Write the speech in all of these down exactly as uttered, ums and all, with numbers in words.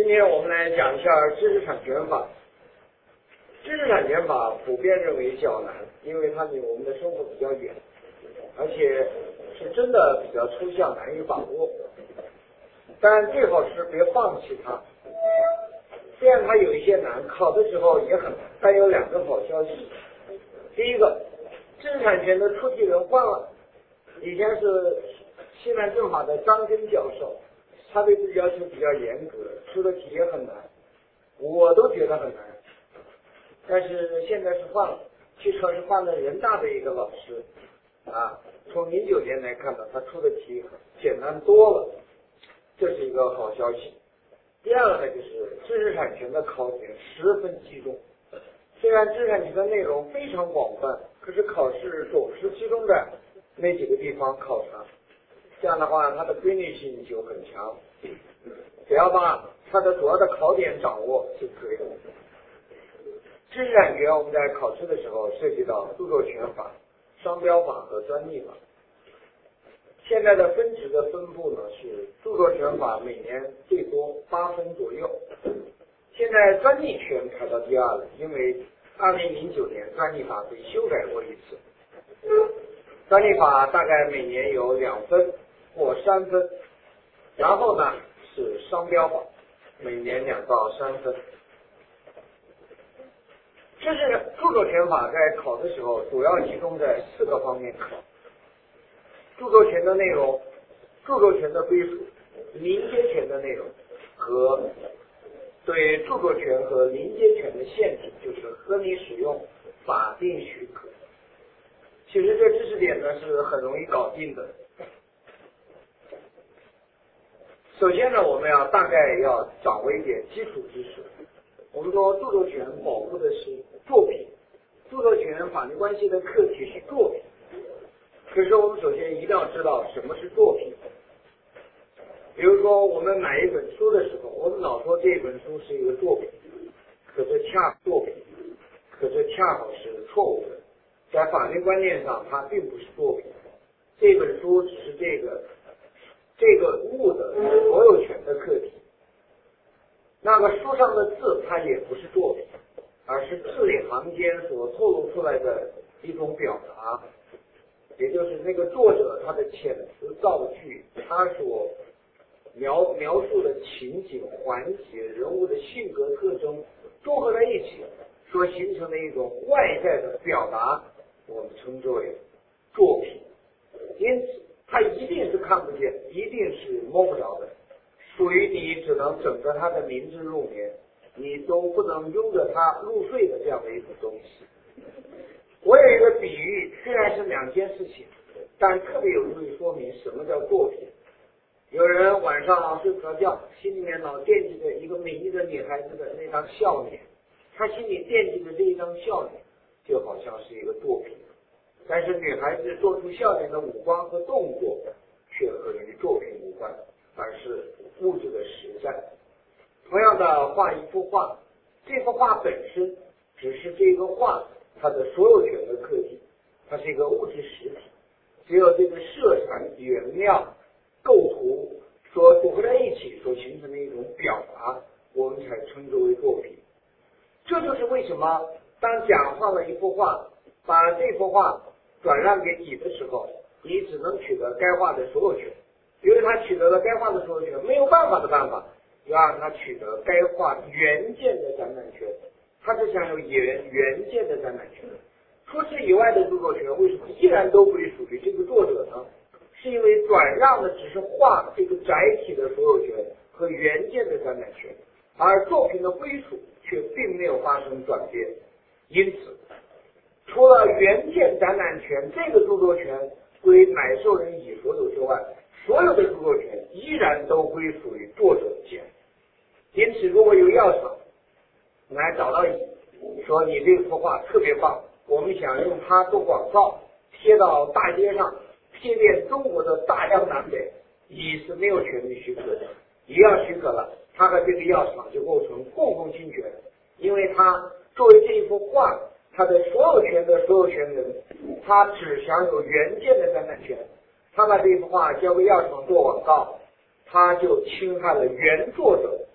天我们来讲一下知识产权法。知识产权法普遍认为较难，因为它离我们的生活比较远，而且是真的比较抽象，难以把握。但最好是别放弃它。虽然它有一些难，考的时候也很难，但有两个好消息。第一个，知识产权的出题人换了，以前是西南政法的张根教授，他对自己要求比较严格，出的题也很难，我都觉得很难。但是现在是换了，据说是换了人大的一个老师啊，从零九年来看呢，他出的题简单多了，这是一个好消息。第二个呢，就是知识产权的考点十分集中，虽然知识产权的内容非常广泛，可是考试总是集中在那几个地方考察，这样的话它的规律性就很强，只要把它的主要的考点掌握就可以了。知识产权我们在考试的时候涉及到著作权法、商标法和专利法。现在的分值的分布呢是著作权法每年最多八分左右，现在专利权排到第二了，因为二零零九年专利法被修改过一次。专利法大概每年有两分或三分，然后呢是商标法，每年两到三分。这是著作权法在考的时候主要集中在四个方面考：著作权的内容、著作权的归属、临接权的内容和对著作权和临接权的限制，就是合理使用、法定许可。其实这知识点呢是很容易搞定的。首先呢，我们要大概要掌握一点基础知识。我们说著作权保护的是作品，著作权法律关系的课题是作品。可是我们首先一定要知道什么是作品。比如说我们买一本书的时候，我们老说这本书是一个作品，可这恰作品，可这恰好是错误的。在法律观念上，它并不是作品，这本书只是这个这个物的所有权的课题。那个书上的字它也不是作品，而是字里行间所透露出来的一种表达，也就是那个作者他的遣词造句，他所描描述的情景、环节、人物的性格特征综合在一起所形成的一种外在的表达，我们称之为作品。因此它一定是看不见，一定是摸不着的，属于你只能枕着它的名字入眠，你都不能拥着它入睡的这样的一种东西。我有一个比喻，虽然是两件事情，但特别有助于说明什么叫作品。有人晚上睡不着觉，心里面老惦记着一个美丽的女孩子的那张笑脸，他心里惦记着这一张笑脸，就好像是一个作品。但是女孩子做出笑脸的五官和动作却和与作品无关，而是物质的实在。同样的，画一幅画，这幅画本身只是这个画它的所有权的课题，它是一个物质实体，只有这个色彩、原料、构图所组合在一起所形成的一种表达，我们才称之为作品。这就是为什么当甲画了一幅画，把这幅画转让给乙的时候，你只能取得该画的所有权，因为他取得了该画的所有权，没有办法的办法要让他取得该画原件的展览权，他是享有原原件的展览权。除此以外的著作权为什么依然都归属于这个作者呢？是因为转让的只是画这个载体的所有权和原件的展览权，而作品的归属却并没有发生转变。因此除了原件展览权这个著作权归买受人乙所有之外，所有的著作权依然都归属于作者间。因此如果有药厂来找到乙，说你这幅画特别棒，我们想用它做广告，贴到大街上，贴遍中国的大江南北，乙是没有权利许可的。乙要许可了，他和这个药厂就构成共同侵权，因为他作为这一幅画他的所有权的所有权人，他只享有原件的展览权。他把这幅画交给药厂做广告，他就侵害了原作者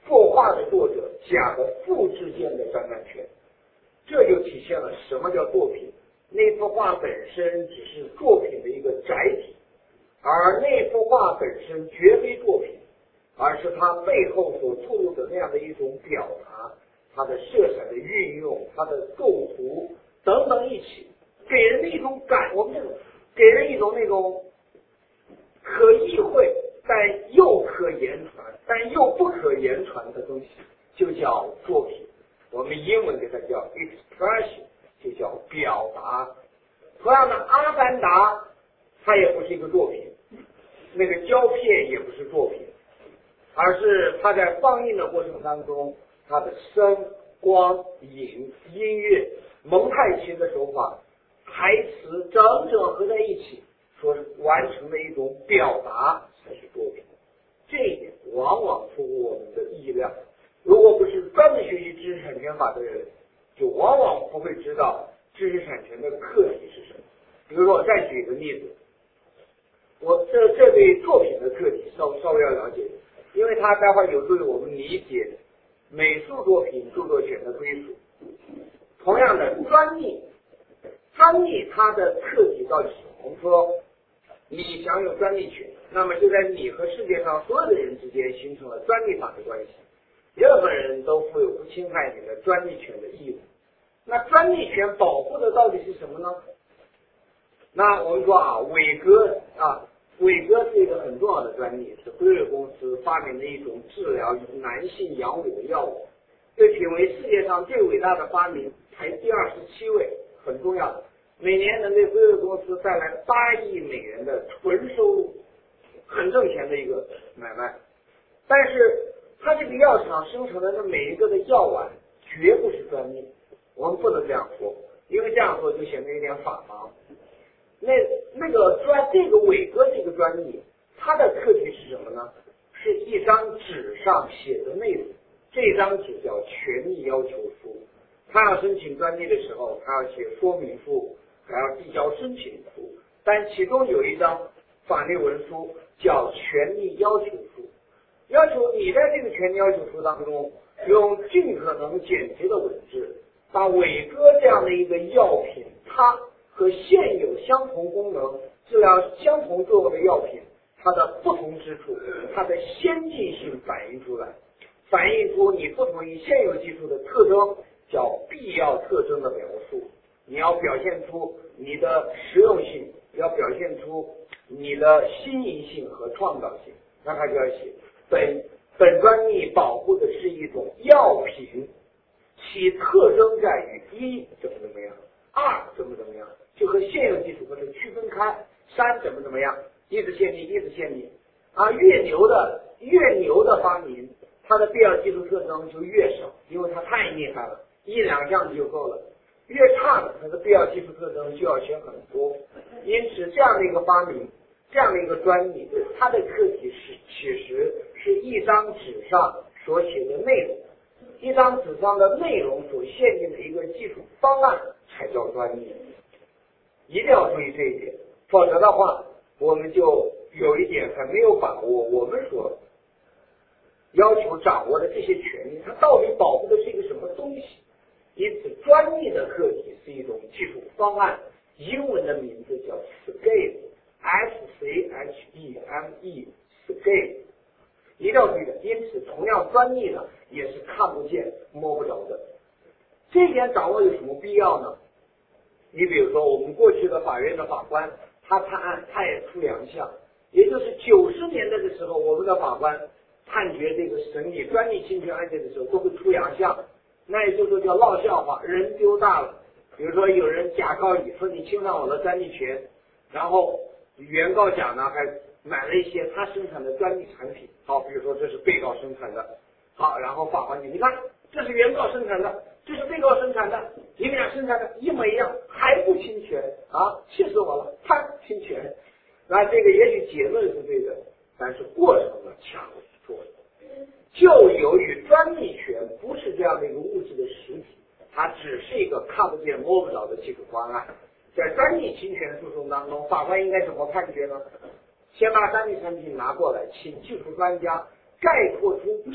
作画的作者甲的复制件的专占权，这就体现了什么叫作品。那幅画本身只是作品的一个载体，而那幅画本身绝非作品，而是它背后所注入的那样的一种表达，它的色彩的运用，它的构图等等一起，给人的一种感，我们这种给人一种那种可意会但又可言传但又不可言传的东西，就叫作品。我们英文给它叫 expression， 就叫表达。同样的，阿凡达它也不是一个作品，那个胶片也不是作品，而是它在放映的过程当中，它的声光影音乐蒙太奇的手法台词整整合在一起所完成的一种表达才是作品。这一点往往出乎我们的意料，如果不是专门学习知识产权法的人，就往往不会知道知识产权的课题是什么。比如说我再举一个例子，我这这对作品的课题稍稍微要了解，因为它待会儿有助于我们理解美术作品著作权的归属。同样的，专利专利它的课题到底是什么？我们说你享有专利权，那么就在你和世界上所有的人之间形成了专利法的关系，任何人都负有不侵害你的专利权的义务。那专利权保护的到底是什么呢？那我们说啊，伟哥啊，伟哥是一个很重要的专利，是辉瑞公司发明的一种治疗男性阳痿的药物，被评为世界上最伟大的发明，排第二十七位，很重要的。每年能给辉瑞公司带来八亿美元的纯收入，很挣钱的一个买卖。但是它这个药厂生成的每一个的药丸绝不是专利，我们不能这样说，因为这样说就显得有点反盲。那那个专这个伟哥这个专利，它的课题是什么呢？是一张纸上写的内容，这张纸叫权利要求书。他要申请专利的时候，他要写说明书，还要递交申请书，但其中有一张法律文书叫权利要求书，要求你在这个权利要求书当中用尽可能简洁的文字，把伟哥这样的一个药品，它和现有相同功能、治疗相同作用的药品，它的不同之处，它的先进性反映出来，反映出你不同于现有技术的特征，叫必要特征的描述。你要表现出你的实用性，要表现出你的新颖性和创造性，那他就要写本本专利保护的是一种药品，其特征在于一怎么怎么样，二怎么怎么样，就和现有技术把它区分开，三怎么怎么样，一直限定一直限定啊，越牛的越牛的发明，它的必要技术特征就越少，因为它太厉害了，一两项就够了。越差的它的必要技术特征就要写很多，因此这样的一个发明，这样的一个专利，它的课题是其实是一张纸上所写的内容，一张纸上的内容所限定的一个技术方案才叫专利。一定要注意这一点，否则的话我们就有一点还没有把握我们所要求掌握的这些权利，它到底保护的是一个什么东西。因此专利的课题是一种技术方案，英文的名字叫 scale， S C H E M E scale， 一定要注意的。因此同样专利呢也是看不见摸不着的，这一点掌握有什么必要呢？你比如说我们过去的法院的法官，他判案他也出两项，也就是九十年代的时候，我们的法官判决这个审理专利侵权案件的时候都会出两项，那也就是说叫闹笑话，人丢大了。比如说有人假告你说你侵犯我的专利权，然后原告甲呢还买了一些他生产的专利产品，好，比如说这是被告生产的，好，然后法官你你看这是原告生产的，这是被告生产的，你们俩生产的一模一样，还不侵权啊？气死我了，他侵权。那这个也许结论是对的，但是过程呢恰好是错的。就由于专利权不是这样的一个物质的实体，它只是一个看不见摸不着的技术方案。在专利侵权诉讼当中，法官应该怎么判决呢？先把专利产品拿过来，请技术专家概括出这个产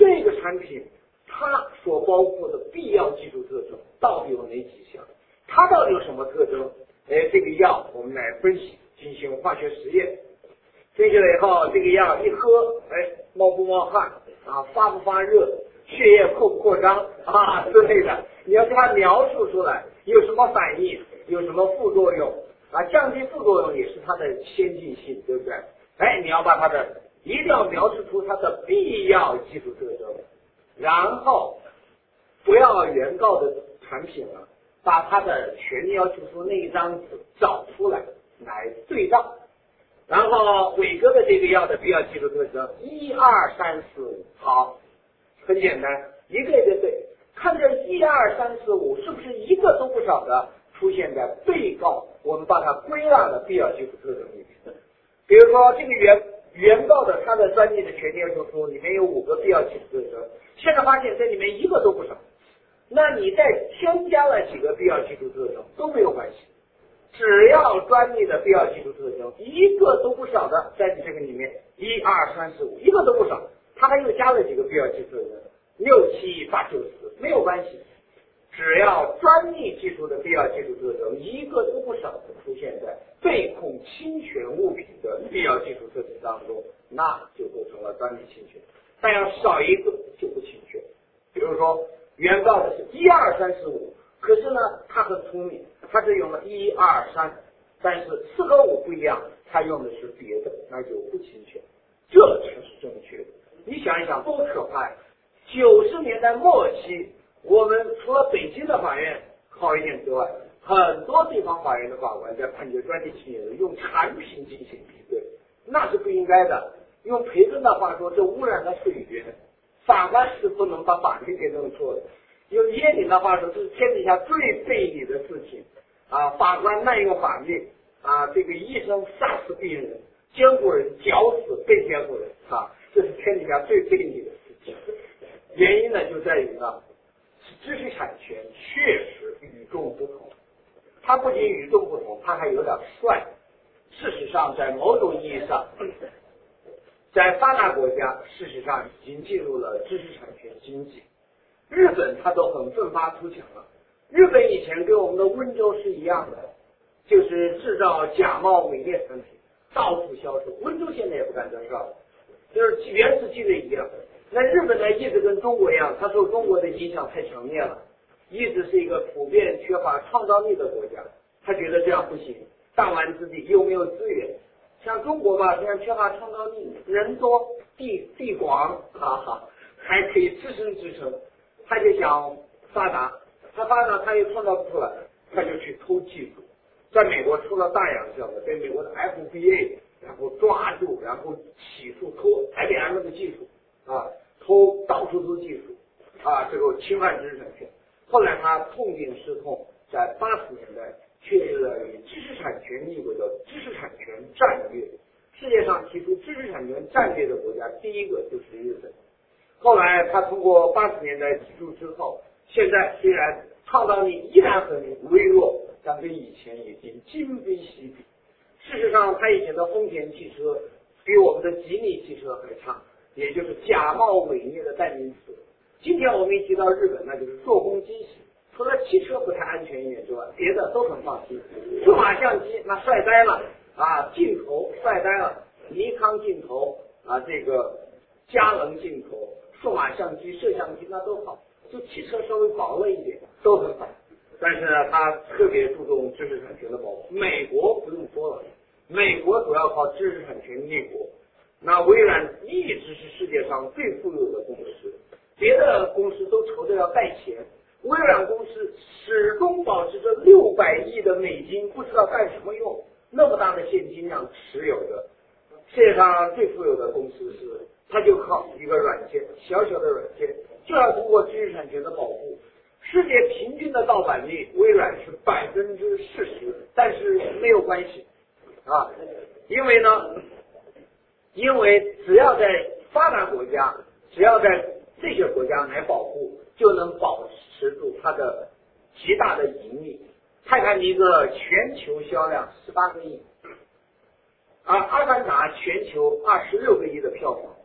产品它所包括的必要技术特征到底有哪几项？它到底有什么特征？哎，这个药我们来分析，进行化学实验。分析了以后，这个药一喝，哎，冒不冒汗啊，发不发热，血液扩不扩张啊之类的，你要给它描述出来，有什么反应，有什么副作用啊，降低副作用也是它的先进性，对不对？哎，你要把它的一定要描述出它的必要技术特征，然后不要原告的产品了，把它的权利要求书那一张纸找出来来对照。然后伟哥的这个药的必要技术特征一二三四五，好，很简单，一个一个对，看这一二三四五是不是一个都不少的出现在被告我们把它归纳的必要技术特征里面。比如说这个原原告的他的专利的权利要求书里面有五个必要技术特征，现在发现这里面一个都不少，那你再添加了几个必要技术特征都没有关系，只要专利的必要技术特征一个都不少的在你这个里面一二三四五一个都不少，他还又加了几个必要技术特征六七八九十没有关系，只要专利技术的必要技术特征一个都不少的出现在被控侵权物品的必要技术特征当中，那就构成了专利侵权，但要少一个就不侵权。比如说原告的是一二三四五，可是呢他很聪明，他是用了一二三，但是四和五不一样，他用的是别的，那就不侵权，这才是正确的。你想一想多可怕呀！九十年代末期，我们除了北京的法院好一点之外，很多地方法院的法官在判决专利侵权时用产品进行比对，那是不应该的。用培根的话说，这污染了水源，法官是不能把法律给弄错的。用叶挺的话说，这是天底下最背理的事情啊！法官滥用法律啊，这个医生杀死病人，监护人绞死被监护人啊，这是天底下最背理的事情。原因呢，就在于呢，知识产权确实与众不同，它不仅与众不同，它还有点帅。事实上，在某种意义上，在发达国家，事实上已经进入了知识产权经济。日本它都很奋发图强了。日本以前跟我们的温州是一样的，就是制造假冒伪劣产品，到处销售。温州现在也不干这事了，就是原始积累一样。那日本呢，一直跟中国一样，它受中国的影响太强烈了，一直是一个普遍缺乏创造力的国家。他觉得这样不行，弹丸之地又没有资源。像中国吧，虽然缺乏创造力，人多地地广，哈哈，还可以自生自成。他就想发达，他发达他又创造不出来，他就去偷技术。在美国出了大洋相的，被美国的 F B A 然后抓住，然后起诉偷 I B M 的技术啊，偷到处偷技术啊，这个侵犯知识产权。后来他痛定思痛，在八十年代确立了以知识产权立国的知识产权战略。世界上提出知识产权战略的国家，第一个就是日本。后来他通过八十年代提出之后，现在虽然创造力依然很微弱，但跟以前已经今非昔比。事实上，他以前的丰田汽车比我们的吉利汽车还差，也就是假冒伪劣的代名词。今天我们一提到日本，那就是做工精细，除了汽车不太安全一点之外，别的都很放心。数码相机那帅呆了啊，镜头帅呆了，尼康镜头啊，这个佳能镜头。数码相机、摄像机那都好，就汽车稍微薄了一点，都很好。但是呢，它特别注重知识产权的保护。美国不用说了，美国主要靠知识产权立国。那微软一直是世界上最富有的公司，别的公司都愁着要带钱，微软公司始终保持着六百亿的美金，不知道干什么用，那么大的现金量持有的。世界上最富有的公司是。他就靠一个软件，小小的软件，就要通过知识产权的保护。世界平均的盗版率，微软是百分之四十，但是没有关系啊，因为呢，因为只要在发达国家，只要在这些国家来保护，就能保持住它的极大的盈利。泰坦尼克全球销量十八个亿，而阿凡达全球二十六个亿的票房。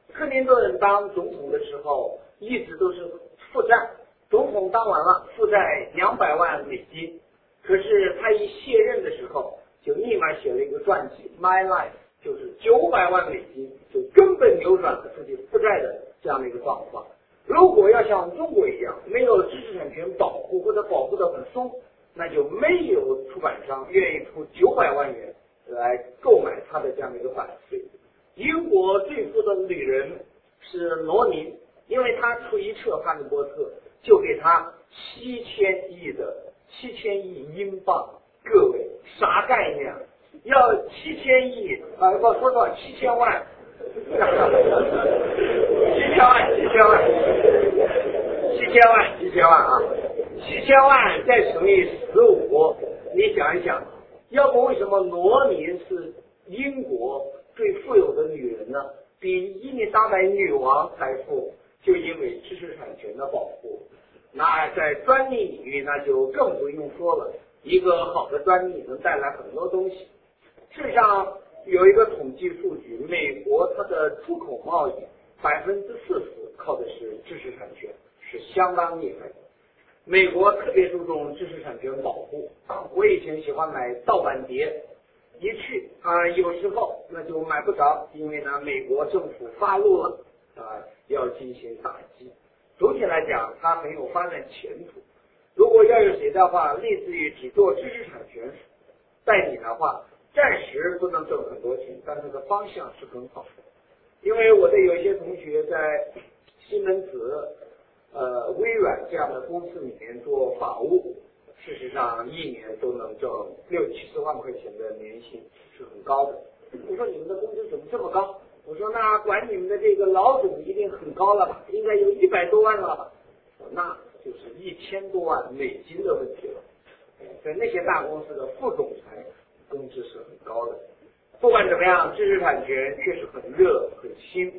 克林顿当总统的时候一直都是负债，总统当完了负债两百万美金，可是他一卸任的时候就立马写了一个传记 My Life， 就是九百万美金，就根本扭转了自己负债的这样的一个状况。如果要像中国一样没有知识产权保护或者保护得很松，那就没有出版商愿意出九百万元来购买他的这样的一个版税。英国最富的女人是罗琳，因为她出一册《哈利波特》就给他七千亿的七千亿英镑，各位啥概念？要七千亿啊，不说多少七千万，七千万，七千万，七千万，七千万啊！七千万再乘以十五，你想一想，要不为什么罗琳是英国最富有的女人呢？比伊丽莎白女王还富，就因为知识产权的保护。那在专利领域那就更不用说了，一个好的专利能带来很多东西。事实上有一个统计数据，美国它的出口贸易百分之四十靠的是知识产权，是相当厉害的。美国特别注重知识产权保护，我以前喜欢买盗版碟，一去啊、呃，有时候那就买不着，因为呢，美国政府发怒了啊、呃，要进行打击。总体来讲，它很有发展前途。如果要有谁的话，立志于只做知识产权代理的话，暂时不能挣很多钱，但是这个方向是很好的。因为我的有一些同学在西门子、呃微软这样的公司里面做法务，事实上一年都能挣六七十万块钱的年薪，是很高的。我说你们的工资怎么这么高？我说那管你们的这个老总一定很高了吧，应该有一百多万了吧？那就是一千多万美金的问题了。在那些大公司的副总裁工资是很高的。不管怎么样，知识产权确实很热很新。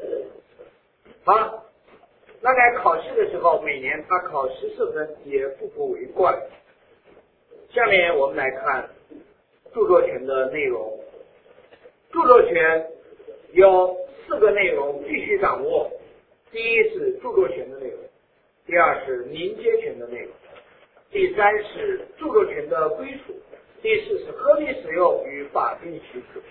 好，那在考试的时候，每年他考十四分也不足为怪。下面我们来看著作权的内容。著作权有四个内容必须掌握，第一是著作权的内容，第二是临接权的内容，第三是著作权的归属，第四是合理使用与法定许可。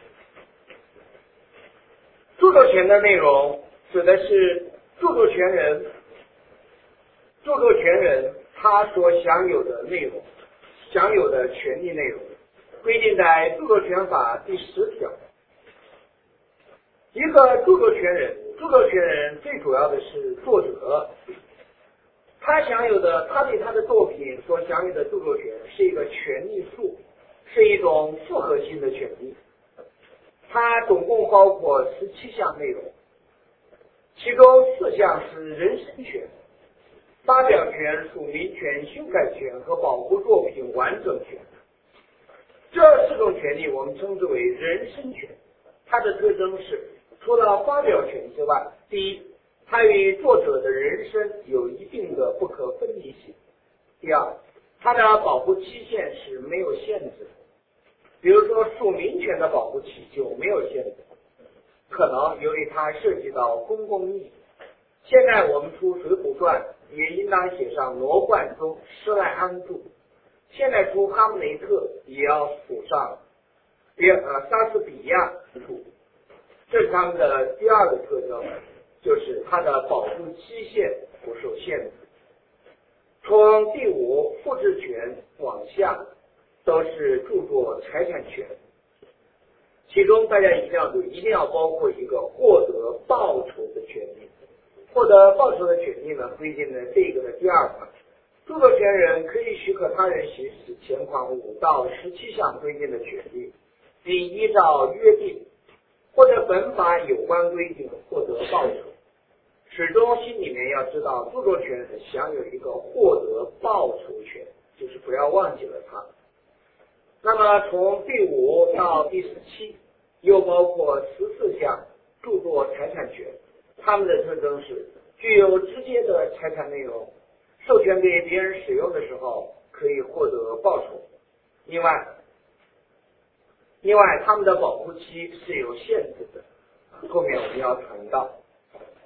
著作权的内容指的是著作权人著作权人他所享有的内容，享有的权利内容，规定在著作权法第十条。一个著作权人，著作权人最主要的是作者，他享有的，他对他的作品所享有的著作权是一个权利树，是一种复合性的权利。它总共包括十七项内容，其中四项是人身权、发表权、署名权、修改权和保护作品完整权。这四种权利我们称之为人身权。它的特征是，除了发表权之外，第一，它与作者的人身有一定的不可分离性；第二，它的保护期限是没有限制的，比如说署名权的保护期就没有限制，可能由于它涉及到公共利益。现在我们出《水浒传》也应当写上罗贯中、施耐庵著，现在出《哈姆雷特》也要署上别呃莎士比亚著。这是他们的第二个特征，就是它的保护期限不受限制。从第五复制权往下都是著作财产权，其中大家一定要注意，一定要包括一个获得报酬的权利。获得报酬的权利呢，规定的这个的第二款，著作权人可以许可他人行使前款五到十七项规定的权利，并依照约定或者本法有关规定获得报酬。始终心里面要知道，著作权人享有一个获得报酬权，就是不要忘记了它。那么从第五到第十七，又包括十四项著作财产权，它们的特征是具有直接的财产内容，授权给别人使用的时候可以获得报酬。另外，另外它们的保护期是有限制的，后面我们要谈到。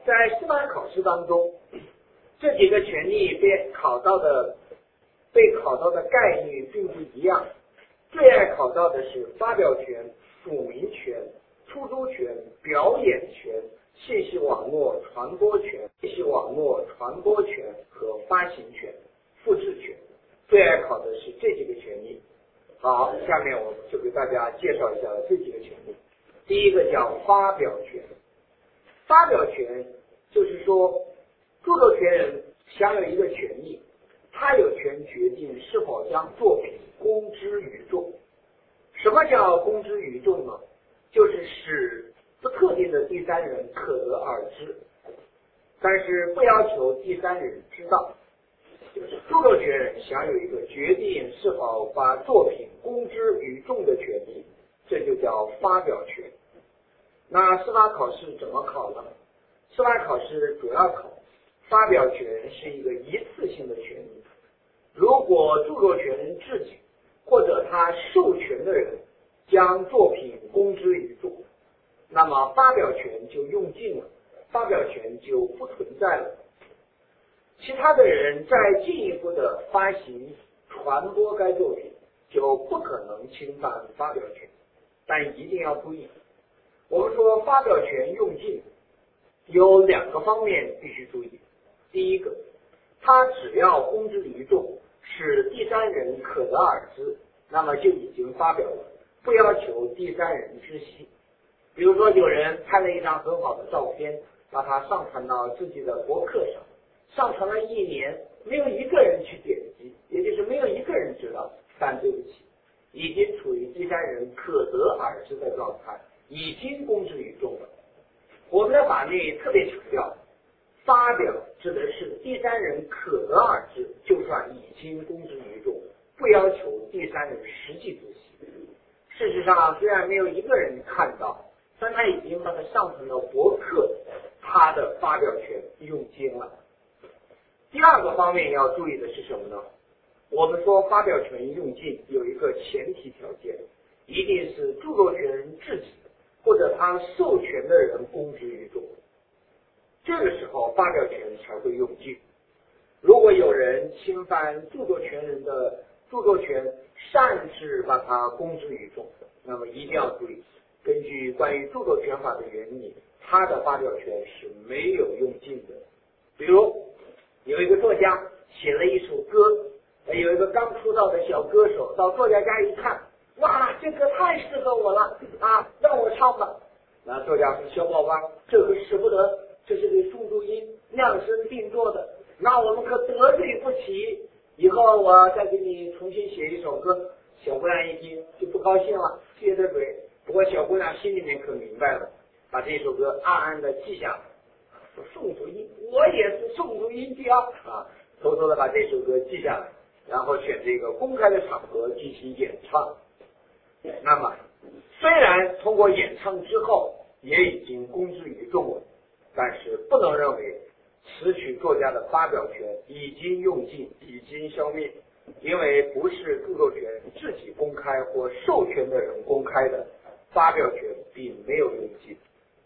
在司法考试当中，这几个权利被考到的被考到的概率并不一样。最爱考到的是发表权、署名权、出租权、表演权、信息网络传播权、信息网络传播权和发行权、复制权。最爱考的是这几个权利。好，下面我就给大家介绍一下这几个权利。第一个叫发表权。发表权就是说，著作权人享有一个权利，他有权决定是否将作品公之于众。什么叫公之于众呢？就是使不特定的第三人可得而知，但是不要求第三人知道。就是著作权人享有一个决定是否把作品公之于众的权利，这就叫发表权。那司法考试怎么考呢？司法考试主要考发表权是一个一次性的权利。如果著作权人自己或者他授权的人将作品公之于众，那么发表权就用尽了，发表权就不存在了。其他的人再进一步的发行传播该作品，就不可能侵犯发表权。但一定要注意，我们说发表权用尽有两个方面必须注意。第一个，它只要公之于众，使第三人可得而知，那么就已经发表了，不要求第三人知悉。比如说有人拍了一张很好的照片，把它上传到自己的博客上，上传了一年，没有一个人去点击，也就是没有一个人知道，但对不起，已经处于第三人可得而知的状态，已经公之于众了。我们的法律特别强调，发表指的是第三人可得而知，就算已经公之于众，不要求第三人实际知悉。事实上，虽然没有一个人看到，但他已经把它上传到博客，他的发表权用尽了。第二个方面要注意的是什么呢？我们说发表权用尽有一个前提条件，一定是著作权人自己或者他授权的人公之于众，这个时候发表权才会用尽。如果有人侵犯著作权人的著作权，擅自把它公之于众，那么一定要注意，根据关于著作权法的原理，他的发表权是没有用尽的。比如有一个作家写了一首歌，有一个刚出道的小歌手到作家家一看，哇，这歌太适合我了啊，让我唱吧。那作家说，小宝宝，这个使不得，这是给宋祖英量身定做的，那我们可得罪不起，以后我再给你重新写一首歌。小姑娘一听就不高兴了，接着嘴。不过小姑娘心里面可明白了，把这首歌暗暗的记下来，说宋祖英，我也是宋祖英家啊，偷偷的把这首歌记下来，然后选这个公开的场合进行演唱。那么虽然通过演唱之后也已经公之于众了，但是不能认为词曲作家的发表权已经用尽，已经消灭，因为不是著作权自己公开或授权的人公开的，发表权并没有用尽。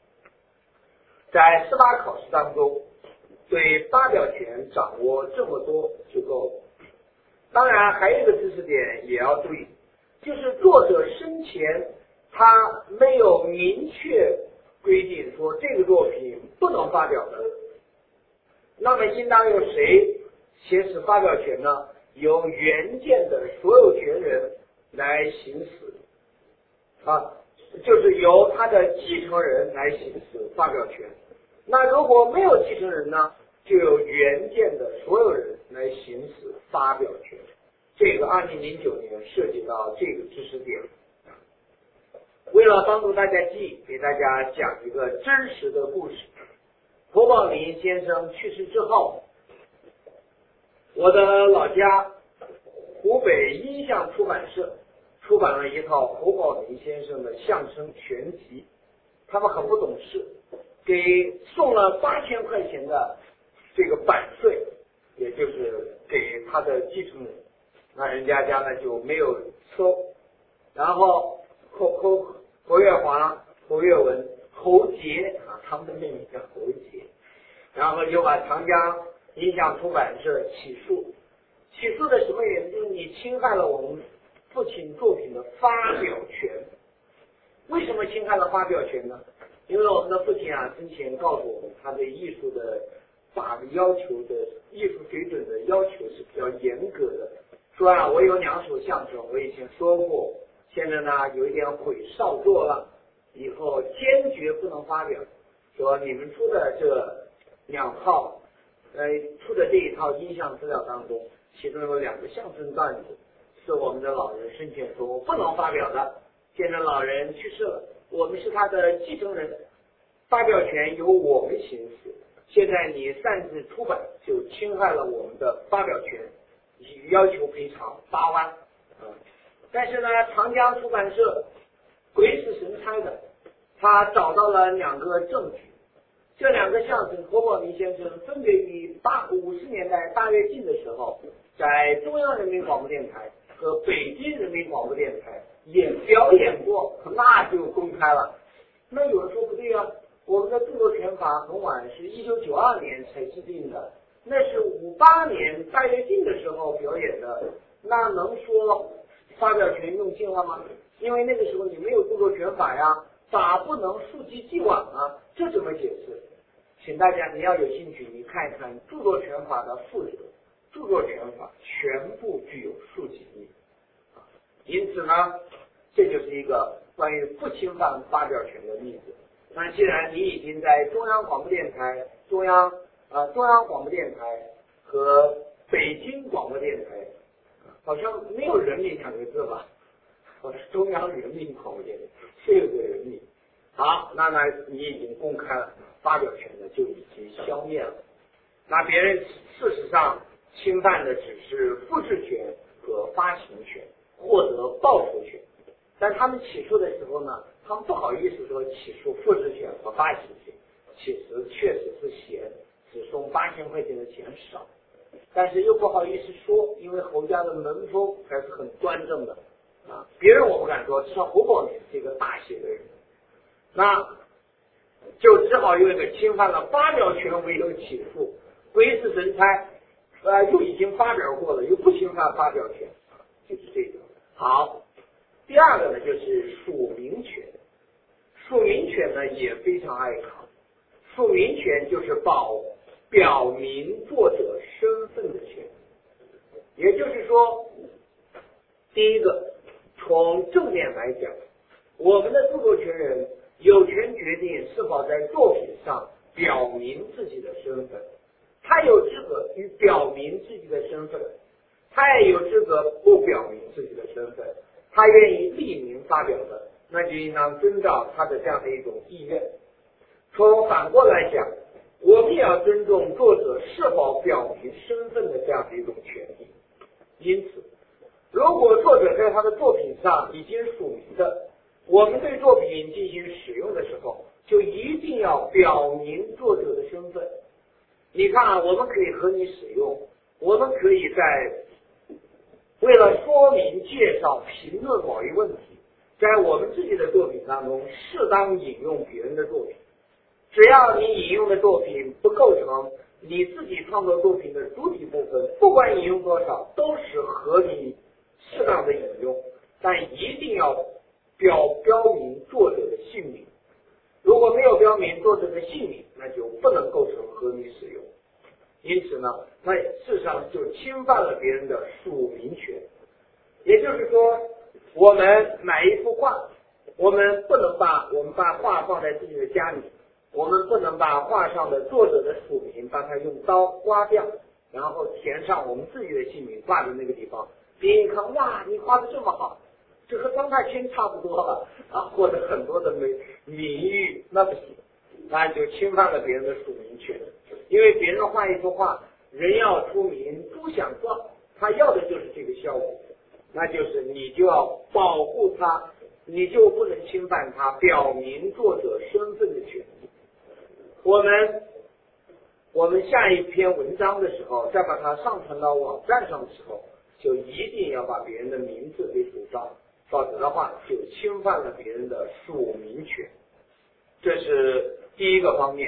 在司法考试当中，对发表权掌握这么多就够了。当然还有一个知识点也要注意，就是作者生前他没有明确规定说这个作品不能发表的，那么应当由谁行使发表权呢？由原件的所有权人来行使啊，就是由他的继承人来行使发表权。那如果没有继承人呢，就由原件的所有人来行使发表权。这个二零零九年涉及到这个知识点。为了帮助大家记忆，给大家讲一个真实的故事。侯宝林先生去世之后，我的老家湖北音像出版社出版了一套侯宝林先生的相声全集，他们很不懂事，给送了八千块钱的这个版税，也就是给他的继承人，那人家家呢就没有收，然后侯侯侯月华、侯月文、侯杰啊，他们的妹妹叫侯杰然后就把长江音像出版社起诉。起诉的什么原因？就是你侵害了我们父亲作品的发表权。为什么侵害了发表权呢？因为我们的父亲啊，之前告诉我们，他对艺术的法律要求的艺术水准的要求是比较严格的。说啊，我有两首相声，我以前说过，现在呢有一点毁少作了，以后坚决不能发表。说你们出的这两套，呃，出的这一套音像资料当中，其中有两个相声段子是我们的老人生前说我不能发表的，现在老人去世了，我们是他的继承人，发表权由我们行使。现在你擅自出版，就侵害了我们的发表权，要求赔偿八万。嗯，但是呢，长江出版社鬼使神差的，他找到了两个证据。这两个相声，侯宝明先生分别于八五十年代大跃进的时候，在中央人民广播电台和北京人民广播电台演表演过，那就公开了。那有人说不对啊，我们的著作权法很晚，是一九九二年才制定的，那是五八年大跃进的时候表演的，那能说发表权用尽了吗？因为那个时候你没有著作权法呀，法不能溯及既往啊，这怎么解释？请大家你要有兴趣，你看一看著作权法的附则，著作权法全部具有溯及力。因此呢，这就是一个关于不侵犯发表权的例子。那既然你已经在中央广播电台、中央呃中央广播电台和北京广播电台，好像没有人民两个字吧？我是中央人民广播电台，是有个人民。好，那呢你已经公开了，发表权呢就已经消灭了。那别人事实上侵犯的只是复制权和发行权，获得报酬权。但他们起诉的时候呢，他们不好意思说起诉复制权和发行权，其实确实是嫌只送八千块钱的钱少，但是又不好意思说，因为侯家的门风还是很端正的啊。别人我不敢说，至少侯宝明是一个大写的人，那就只好用一个侵犯了发表权为由起诉，鬼使神差，呃，又已经发表过了，又不侵犯发表权，就是这个。好。第二个呢，就是署名权。署名权呢也非常爱考。署名权就是保表明作者身份的权利。也就是说，第一个，从正面来讲，我们的著作权人有权决定是否在作品上表明自己的身份，他有资格于表明自己的身份，他也有资格不表明自己的身份。他愿意匿名发表的，那就应当遵照他的这样的一种意愿。从反过来讲，我们也要尊重作者是否表明身份的这样的一种权利。因此，如果作者在他的作品上已经署名的，我们对作品进行使用的时候，就一定要表明作者的身份。你看啊，我们可以和你使用，我们可以在为了说明、介绍、评论某一问题，在我们自己的作品当中适当引用别人的作品。只要你引用的作品不构成你自己创作作品的主体部分，不管引用多少，都是合理适当的引用，但一定要标标明作者的姓名。如果没有标明作者的姓名，那就不能构成合理使用。因此呢，那事实上就侵犯了别人的署名权。也就是说，我们买一幅画，我们不能把我们把画放在自己的家里，我们不能把画上的作者的署名把它用刀刮掉，然后填上我们自己的姓名挂在那个地方。别人一看，哇，你画的这么好，这和张大千差不多了啊，获得很多的美名誉，那不行，那就侵犯了别人的署名权。因为别人画一幅画，人要出名，猪想状，他要的就是这个效果，那就是你就要保护他，你就不能侵犯他表明作者身份的权利。我们我们下一篇文章的时候，再把它上传到网站上的时候，就一定要把别人的名字给署上，否则的话就侵犯了别人的署名权。这是第一个方面，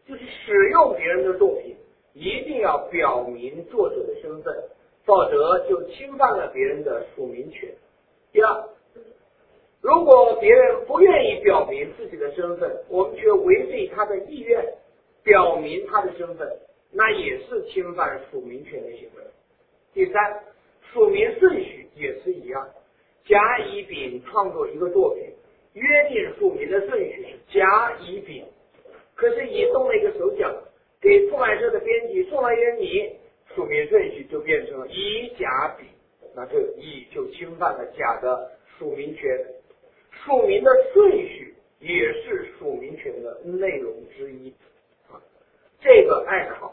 就是使用别人的作品，一定要表明作者的身份，否则就侵犯了别人的署名权。第二，如果别人不愿意表明自己的身份，我们却违背他的意愿表明他的身份，那也是侵犯署名权的行为。第三，署名顺序也是一样，甲乙丙创作一个作品，约定署名的顺序是甲乙丙，可是乙动了一个手脚，给出版社的编辑送了一个你，署名顺序就变成了乙甲丙，那这乙就侵犯了甲的署名权。署名的顺序也是署名权的内容之一啊，这个爱考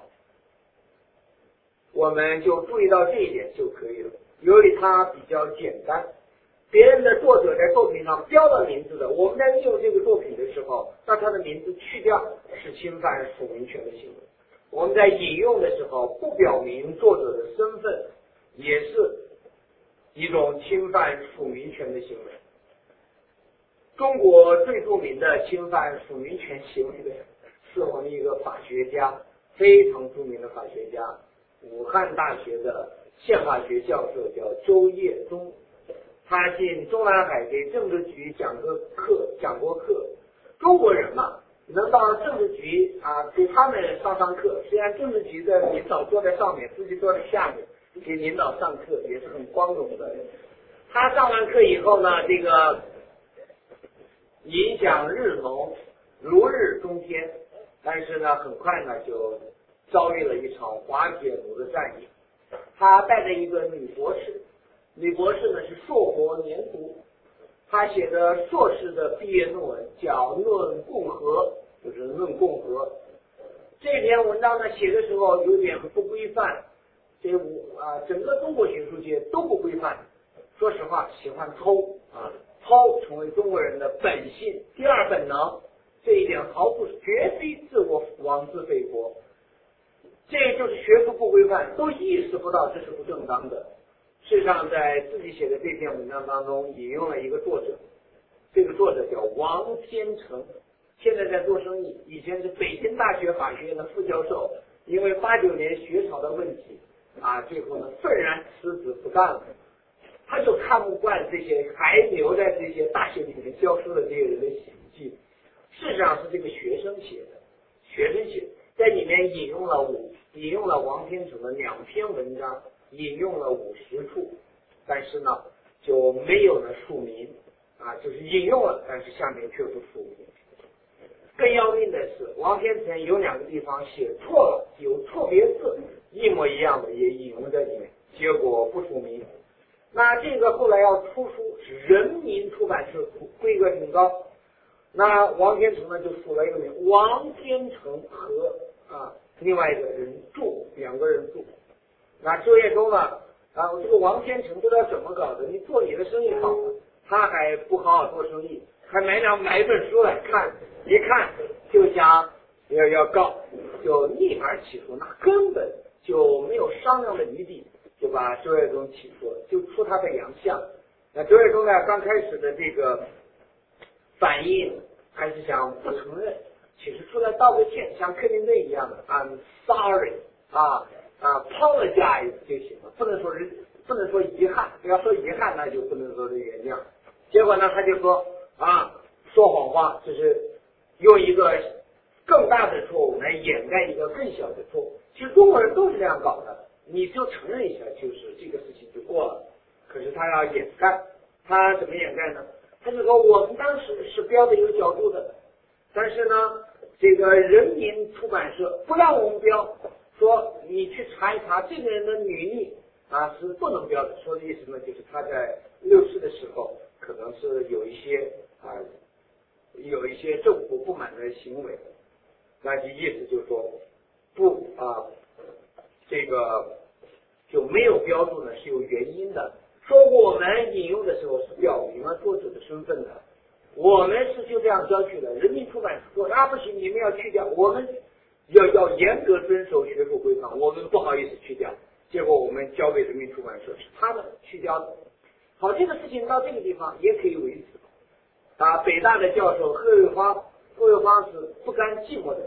我们就注意到这一点就可以了。由于它比较简单，别人的作者在作品上标了名字的，我们在利用这个作品的时候，把他的名字去掉是侵犯署名权的行为。我们在引用的时候不表明作者的身份，也是一种侵犯署名权的行为。中国最著名的侵犯署名权行为的是我们一个法学家，非常著名的法学家，武汉大学的宪法学教授，叫周业中。他进中南海给政治局讲个课，讲过课。中国人嘛，能到政治局啊给他们上上课，虽然政治局的领导坐在上面，自己坐在下面，给领导上课也是很光荣的。他上完课以后呢，这个影响日浓，如日中天，但是呢，很快呢就遭遇了一场滑铁卢的战役。他带着一个女博士，女博士呢是硕博连读，他写的硕士的毕业论文叫《论共和》，就是《论共和》。这篇文章呢写的时候有点不规范，这啊整个中国学术界都不规范。说实话，喜欢偷啊。抄成为中国人的本性，第二本能，这一点毫不绝非自我妄自菲薄，这就是学术不规范，都意识不到这是不正当的。事实上，在自己写的这篇文章当中引用了一个作者，这个作者叫王天成，现在在做生意，以前是北京大学法学院的副教授，因为八九年学潮的问题啊，最后呢愤然辞职不干了。他就看不惯这些还留在这些大学里面教书的这些人的写记，事实上是这个学生写的，学生写在里面引用了五引用了王天成的两篇文章，引用了五十处，但是呢就没有了署名啊，就是引用了，但是下面却不署名。更要命的是，王天成有两个地方写错了，有错别字，一模一样的也引用在里面，结果不署名。那这个后来要出书，是人民出版社，规格挺高。那王天成呢就署了一个名，王天成和啊另外一个人注，两个人注。那周业中呢啊这个王天成不知道怎么搞的，你做你的生意好，他还不好好做生意，还买两买一本书来看，一看就想要要告，就立马起诉，那根本就没有商量的余地。就把周业中起诉，就出他的洋相。那周业中呢，刚开始的这个反应还是想不承认，其实出来道个歉，像克林顿一样的 I'm sorry 啊啊 apologize 就行了，不能说是不能说遗憾，要说遗憾那就不能说是原谅。结果呢，他就说啊说谎话，就是用一个更大的错误来掩盖一个更小的错误。其实中国人都是这样搞的。你就承认一下，就是这个事情就过了。可是他要掩盖，他怎么掩盖呢？他就说我们当时是标的有角度的，但是呢，这个人民出版社不让我们标，说你去查一查这个人的履历啊是不能标的。说的意思呢，就是他在六四的时候可能是有一些啊有一些政府不满的行为，那就意思就是说不啊。这个就没有标注呢是有原因的，说我们引用的时候是表明了作者的身份的，我们是就这样交去的。人民出版社说啊不行，你们要去掉，我们要要严格遵守学术规范，我们不好意思去掉，结果我们交给人民出版社是他们去掉的。好，这个事情到这个地方也可以为止啊。北大的教授贺卫方，贺卫方是不甘寂寞的人，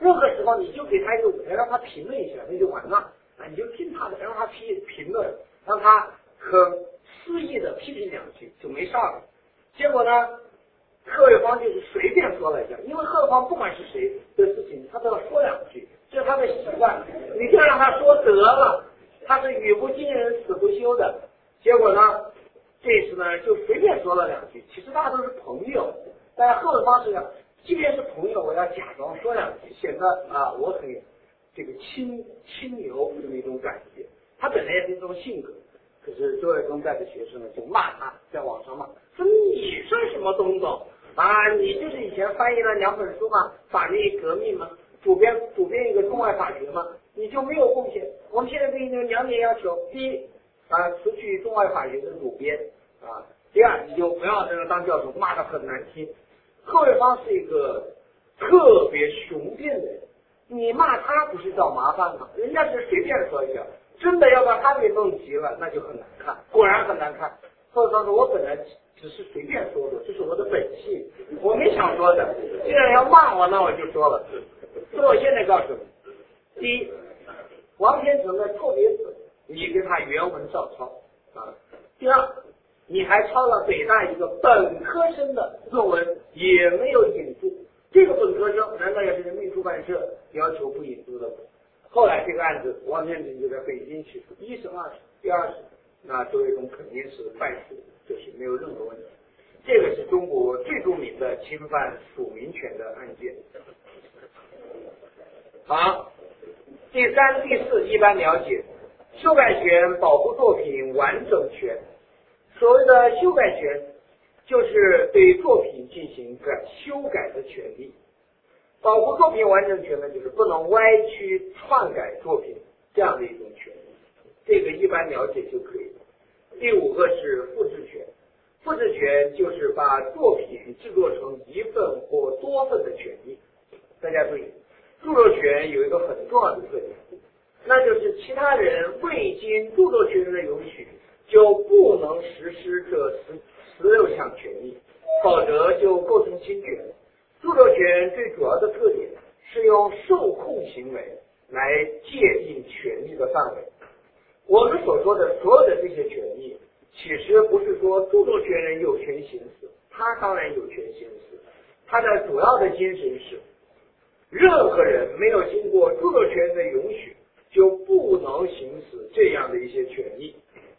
任何时候你就给他一个舞台，让他评论一下，那就完了啊！你就听他的，让他批评论，让他很肆意的批评两句就没事了。结果呢，贺卫方就是随便说了一下，因为贺卫方不管是谁的事情，他都要说两句，这是他的习惯。你就让他说得了，他是语不惊人死不休的。结果呢，这次呢就随便说了两句，其实大家都是朋友，但是贺卫方是这样，即便是朋友，我要假装说两句，显得啊我很这个轻轻牛这么一种感觉。他本来也是这种性格，可是周卫东带的学生呢就骂他，在网上骂，说你算什么东东啊？你就是以前翻译了两本书嘛，法律革命嘛，主编主编一个中外法学嘛，你就没有贡献。我们现在对你有两点要求：第一啊，辞去中外法学的主编啊；第二，你就不要在这当教授，骂得很难听。贺卫方是一个特别雄辩的人，你骂他不是找麻烦吗？人家是随便说一下，真的要把他给弄急了，那就很难看，果然很难看。贺卫方说：“我本来只是随便说的，这是我的本性，我没想说的。既然要骂我，那我就说了。所以我现在告诉你，第一，王天成的错别字，你给他原文照抄啊；第二，你还抄了北大一个本科生的论文，也没有引注。这个本科生难道也是人民出版社要求不引注的吗？后来这个案子，王天成就在北京起诉，一审、二审、第二审，那周卫东肯定是败诉，这是没有任何问题。这个是中国最著名的侵犯署名权的案件。好，第三、第四一般了解，修改权保护作品完整权。所谓的修改权，就是对作品进行改修改的权利。保护作品完整权呢，就是不能歪曲篡改作品这样的一种权利，这个一般了解就可以了。第五个是复制权，复制权就是把作品制作成一份或多份的权利。大家注意，著作权有一个很重要的特点，那就是其他人未经著作权人的允许，就不能实施这十十六项权利，否则就构成侵权。著作权最主要的特点是用受控行为来界定权利的范围。我们所说的所有的这些权利，其实不是说著作权人有权行使，他当然有权行使，他的主要的精神是，任何人没有经过著作权人的允许，就不能行使这样的一些权利。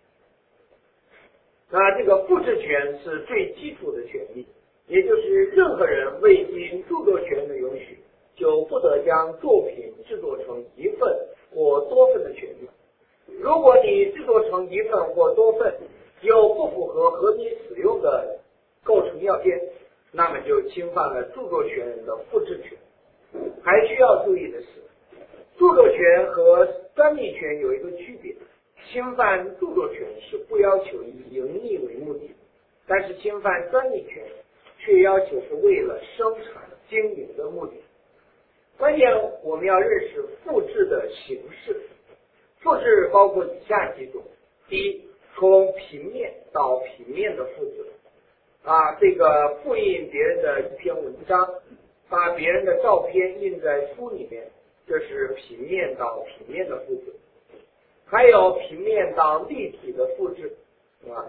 那这个复制权是最基础的权利，也就是任何人未经著作权人的允许，就不得将作品制作成一份或多份的权利。如果你制作成一份或多份，又不符合合理使用的构成要件，那么就侵犯了著作权人的复制权。还需要注意的是，著作权和专利权有一个区别，侵犯著作权是不要求以盈利为目的，但是侵犯专利权却要求是为了生产经营的目的。关键我们要认识复制的形式，复制包括以下几种：第一，从平面到平面的复制，啊，这个复印别人的一篇文章，把别人的照片印在书里面，这是平面到平面的复制。还有平面到立体的复制，啊，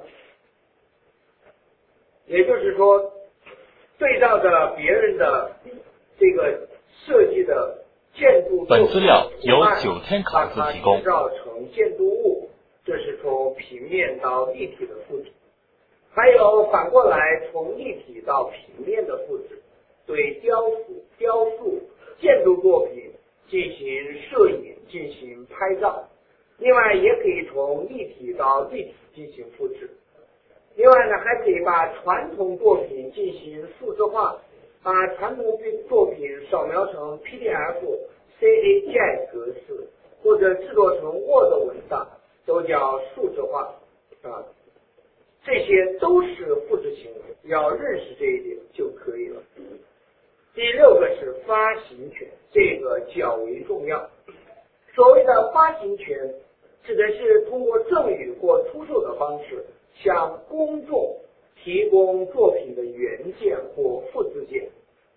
也就是说，对照着别人的这个设计的建筑， 本资料由九天考字提供。 制造成建筑物，这是从平面到立体的复制。还有反过来从立体到平面的复制，对雕塑、雕塑、建筑作品进行摄影、进行拍照。另外也可以从立体到立体进行复制。另外呢，还可以把传统作品进行数字化，把传统作品扫描成 P D F、C A G I 格式，或者制作成 Word 文档，都叫数字化啊。这些都是复制行为，要认识这一点就可以了。第六个是发行权，这个较为重要。所谓的发行权，指的是通过赠与或出售的方式，向公众提供作品的原件或复制件。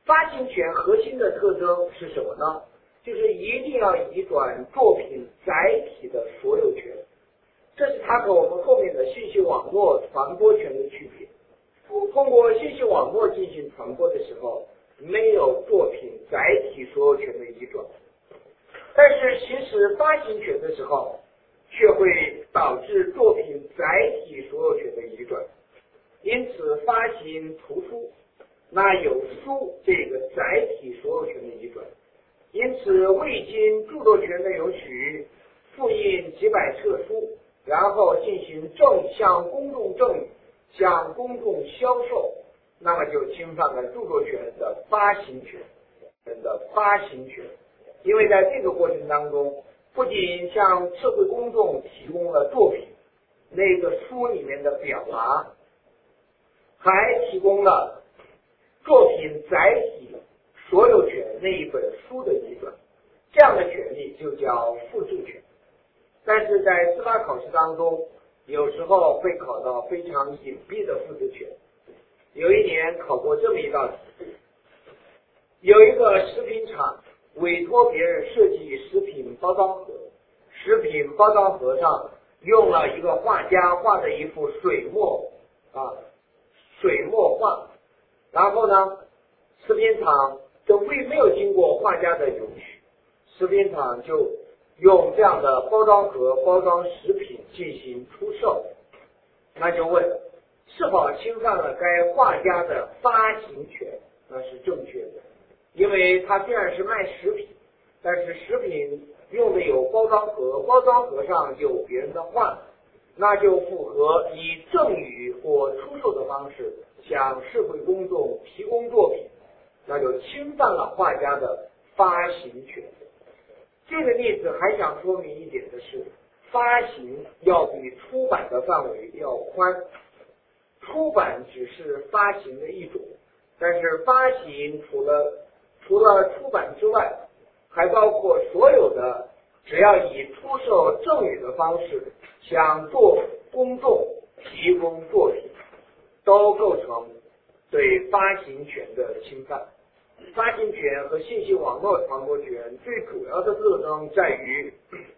发行权核心的特征是什么呢？就是一定要移转作品载体的所有权，这是它和我们后面的信息网络传播权的区别。通过信息网络进行传播的时候，没有作品载体所有权的移转，但是行使发行权的时候，却会导致作品载体所有权的移转。因此发行图书，那有书这个载体所有权的移转，因此未经著作权的允许，复印几百册书，然后进行正向公众赠与，向公众销售，那么就侵犯了著作权的发行权的发行权。因为在这个过程当中，不仅向社会公众提供了作品那个书里面的表达，还提供了作品载体所有权那一本书的移转，这样的权利就叫复制权。但是在司法考试当中，有时候会考到非常隐蔽的复制权。有一年考过这么一道题，有一个食品厂委托别人设计食品包装盒，食品包装盒上用了一个画家画的一幅水墨啊水墨画，然后呢，食品厂就未没有经过画家的允许，食品厂就用这样的包装盒包装食品进行出售，那就问是否侵犯了该画家的发行权？那是正确的，因为他虽然是卖食品，但是食品用的有包装盒，包装盒上有别人的画，那就符合以赠与或出售的方式向社会公众提供作品，那就侵犯了画家的发行权。这个例子还想说明一点的是，发行要比出版的范围要宽，出版只是发行的一种，但是发行除了除了出版之外，还包括所有的只要以出售赠与的方式向做公众提供作品，都构成对发行权的侵犯。发行权和信息网络传播权最主要的特征在于，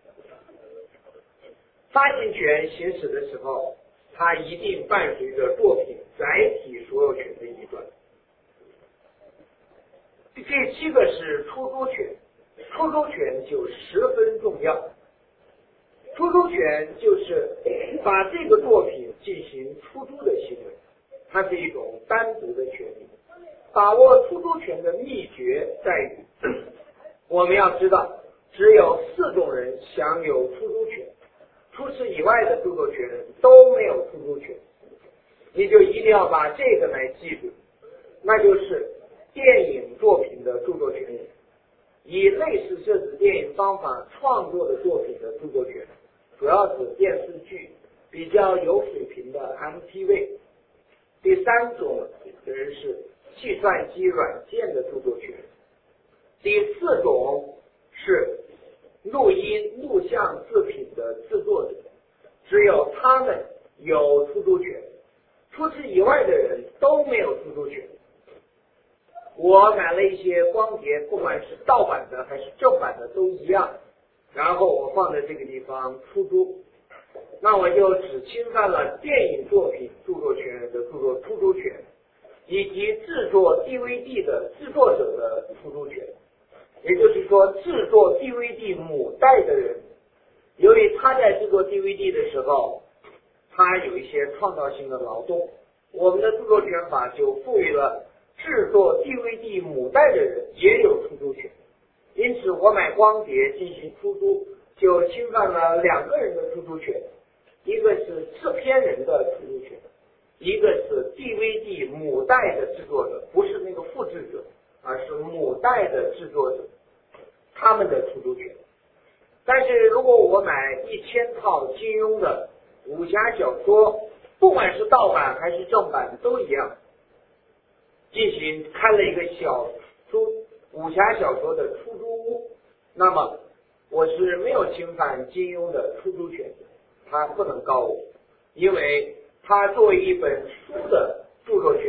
发行权行使的时候，它一定伴随着作品载体所有权的移转。第七个是出租权，出租权就十分重要。出租权就是把这个作品进行出租的行为，它是一种单独的权利。把握出租权的秘诀在于，我们要知道只有四种人享有出租权，除此以外的著作权人都没有出租权。你就一定要把这个来记住，那就是电影作品的著作权人，以类似设置电影方法创作的作品的著作权，主要指电视剧比较有水平的 M P V。 第三种人是计算机软件的著作权。第四种是录音录像制品的制作者，只有他们有出租权，除此以外的人都没有出租权。我买了一些光碟，不管是盗版的还是正版的都一样，然后我放在这个地方出租，那我就只侵犯了电影作品著作权人的著作出租权，以及制作 D V D 的制作者的出租权。也就是说，制作 D V D 母带的人，由于他在制作 D V D 的时候，他有一些创造性的劳动，我们的著作权法就赋予了制作 D V D 母带的人也有出租权。因此我买光碟进行出租，就侵犯了两个人的出租权，一个是制片人的出租权，一个是 D V D 母带的制作者，不是那个复制者，而是母带的制作者，他们的出租权。但是如果我买一千套金庸的武侠小说，不管是盗版还是正版都一样，进行开了一个小出武侠小说的出租屋，那么我是没有侵犯金庸的出租权的，他不能告我，因为他作为一本书的著作权人，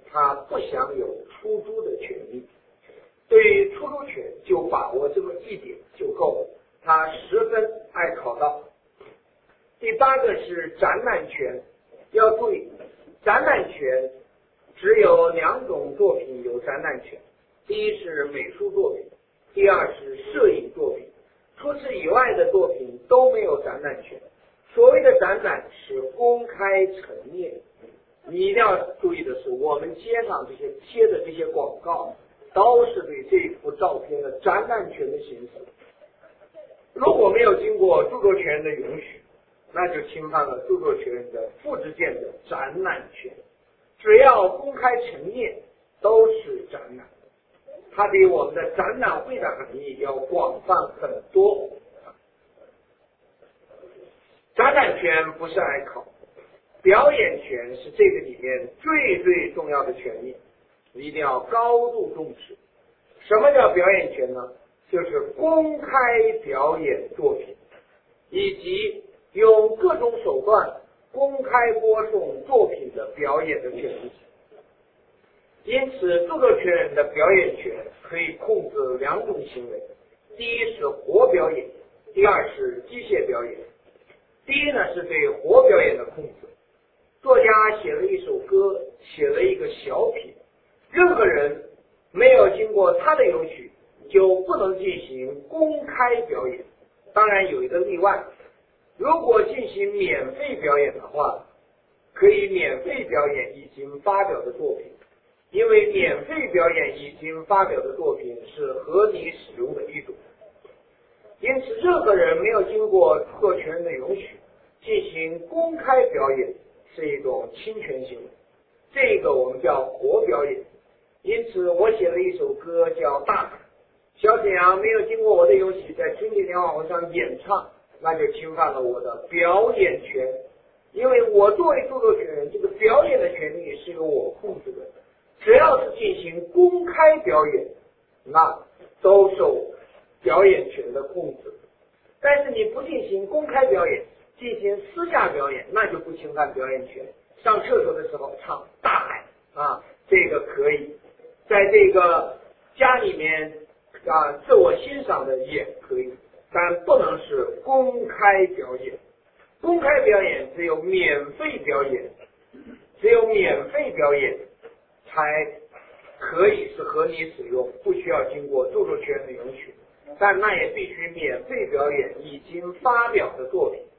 他不享有出租的权利。对于出租权就把握这么一点就够了，他十分爱考到。第八个是展览权，要注意，展览权只有两种作品有展览权，第一是美术作品，第二是摄影作品，除此以外的作品都没有展览权。所谓的展览是公开陈列，你一定要注意的是，我们街上这些贴的这些广告都是对这幅照片的展览权的行使，如果没有经过著作权人的允许，那就侵犯了著作权人的复制件的展览权。只要公开陈列都是展览，它比我们的展览会的含义要广泛很多。展览权不是爱考，表演权是这个里面最最重要的权利，一定要高度重视。什么叫表演权呢？就是公开表演作品，以及用各种手段公开播送作品的表演的权利。因此，著作权人的表演权可以控制两种行为，第一是活表演，第二是机械表演。第一呢是对活表演的控制，作家写了一首歌，写了一个小品，任何人没有经过他的允许就不能进行公开表演。当然有一个例外，如果进行免费表演的话，可以免费表演已经发表的作品，因为免费表演已经发表的作品是合理使用的一种。因此任何人没有经过著作权人的允许进行公开表演是一种侵权行为，这个我们叫活表演。因此我写了一首歌叫《大海》，小沈阳没有经过我的允许在春节联欢会上演唱，那就侵犯了我的表演权。因为我作为著作权人，这个表演的权利是由我控制的，只要是进行公开表演，那都受表演权的控制。但是你不进行公开表演，进行私下表演，那就不侵犯表演权。上厕所的时候唱大海啊，这个可以。在这个家里面啊自我欣赏的也可以，但不能是公开表演。公开表演只有免费表演，只有免费表演才可以是合理使用，不需要经过著作权的允许，但那也必须免费表演已经发表的作品。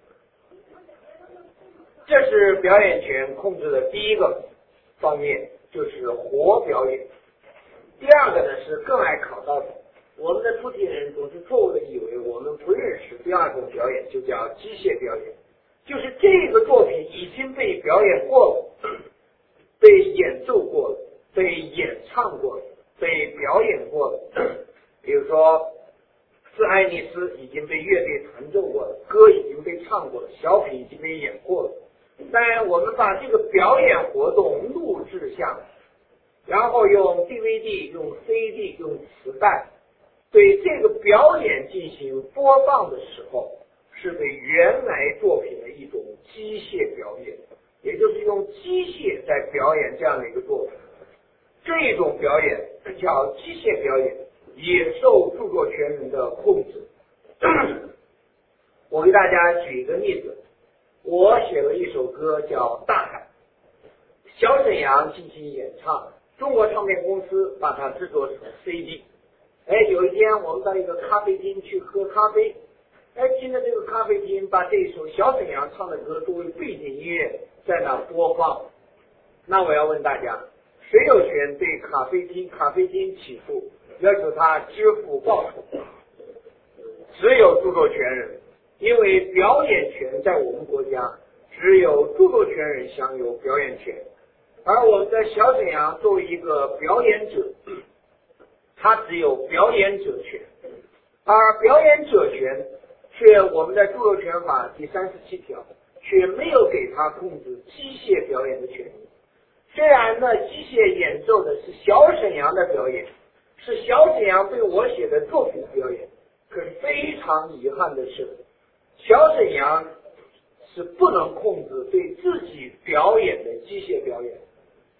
这是表演权控制的第一个方面，就是活表演。第二个呢是更爱考到的，我们的出题人总是错误的以为我们不认识第二种表演，就叫机械表演，就是这个作品已经被表演过了，被演奏过了，被演唱过了，被表演过了。比如说是爱丽丝已经被乐队弹奏过了，歌已经被唱过了，小品已经被演过了。但我们把这个表演活动录制下来，然后用 D V D 用 C D 用磁带对这个表演进行播放的时候，是对原来作品的一种机械表演，也就是用机械在表演这样的一个作品。这种表演叫机械表演，也受著作权人的控制。我给大家举一个例子，我写了一首歌叫《大海》，小沈阳进行演唱，中国唱片公司把它制作成 C D。哎，有一天我们到一个咖啡厅去喝咖啡，哎，听着这个咖啡厅把这首小沈阳唱的歌作为背景音乐在那播放。那我要问大家，谁有权对咖啡厅咖啡厅起诉，要求他支付报酬？只有著作权人，因为表演权在我们国家只有著作权人享有表演权，而我们的小沈阳作为一个表演者，他只有表演者权，而表演者权却我们的著作权法第三十七条却没有给他控制机械表演的权利。虽然呢，机械演奏的是小沈阳的表演，是小沈阳对我写的作品的表演，可是非常遗憾的是，小沈阳是不能控制对自己表演的机械表演。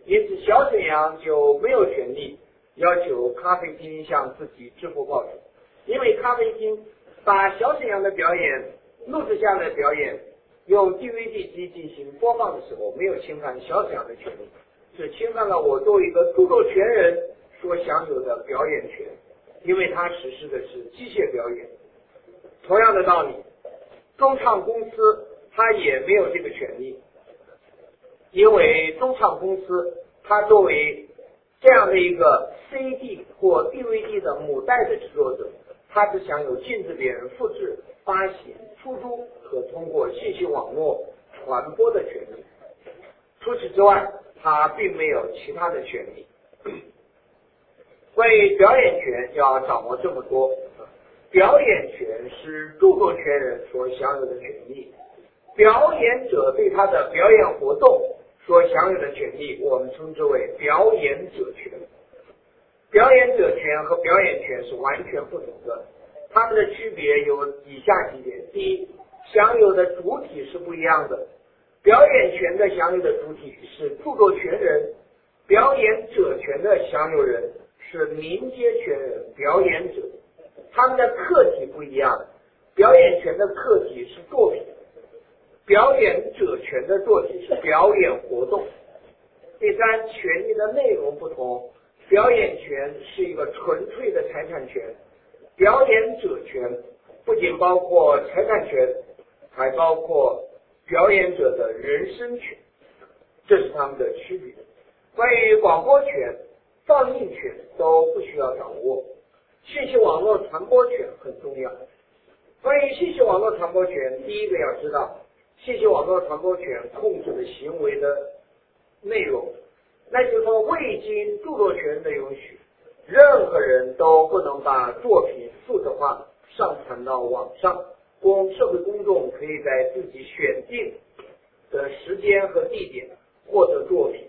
因此小沈阳就没有权利要求咖啡厅向自己支付报酬，因为咖啡厅把小沈阳的表演录制下来的表演用 D V D 机进行播放的时候，没有侵犯小沈阳的权利，是侵犯了我作为一个著作权人所享有的表演权，因为他实施的是机械表演。同样的道理，中唱公司他也没有这个权利，因为中唱公司它作为这样的一个 C D 或 D V D 的母带的制作者，它只享有禁止别人复制、发行、出租和通过信息网络传播的权利。除此之外，它并没有其他的权利。关于表演权要掌握这么多，表演权是著作权人所享有的权利，表演者对他的表演活动所享有的权利，我们称之为表演者权。表演者权和表演权是完全不同的，它们的区别有以下几点：第一，享有的主体是不一样的。表演权的享有的主体是著作权人，表演者权的享有人是民间权人、表演者。他们的客体不一样，表演权的客体是作品，表演者权的作体是表演活动。第三，权利的内容不同，表演权是一个纯粹的财产权，表演者权不仅包括财产权，还包括表演者的人身权，这是他们的区别。关于广播权、放映权都不需要掌握，信息网络传播权很重要。关于信息网络传播权，第一个要知道，信息网络传播权控制的行为的内容，那就是说未经著作权人的允许，任何人都不能把作品数字化上传到网上，供社会公众可以在自己选定的时间和地点获得作品。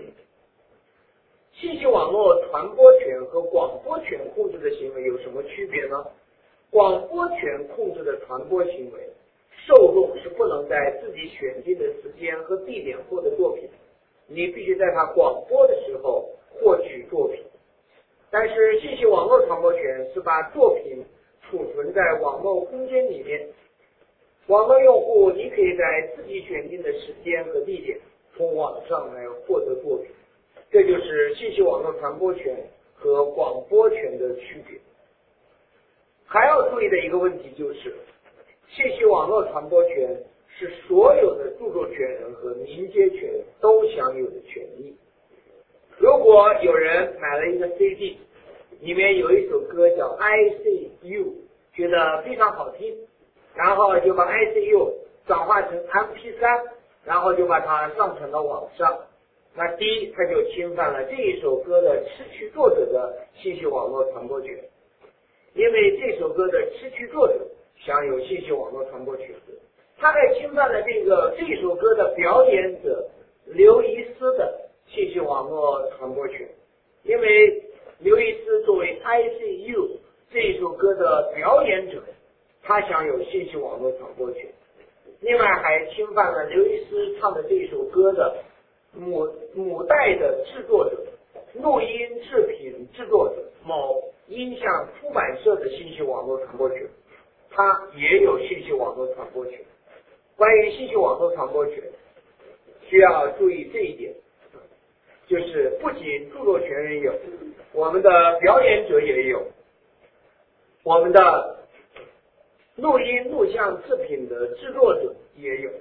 信息网络传播权和广播权控制的行为有什么区别呢？广播权控制的传播行为，受众是不能在自己选定的时间和地点获得作品，你必须在他广播的时候获取作品。但是信息网络传播权是把作品储存在网络空间里面，网络用户你可以在自己选定的时间和地点从网上来获得作品，这就是信息网络传播权和广播权的区别。还要注意的一个问题就是，信息网络传播权是所有的著作权人和民间权人都享有的权利。如果有人买了一个 C D， 里面有一首歌叫 I C U， 觉得非常好听，然后就把 I C U 转化成 M P 三， 然后就把它上传到网上，那第一，他就侵犯了这一首歌的词曲作者的信息网络传播权，因为这首歌的词曲作者享有信息网络传播权，他还侵犯了这个这首歌的表演者刘易斯的信息网络传播权，因为刘易斯作为 I C U 这一首歌的表演者，他享有信息网络传播权。另外还侵犯了刘易斯唱的这首歌的母母带的制作者、录音制品制作者某音像出版社的信息网络传播权，他也有信息网络传播权。关于信息网络传播权，需要注意这一点，就是不仅著作权人有，我们的表演者也有，我们的录音录像制品的制作者也有。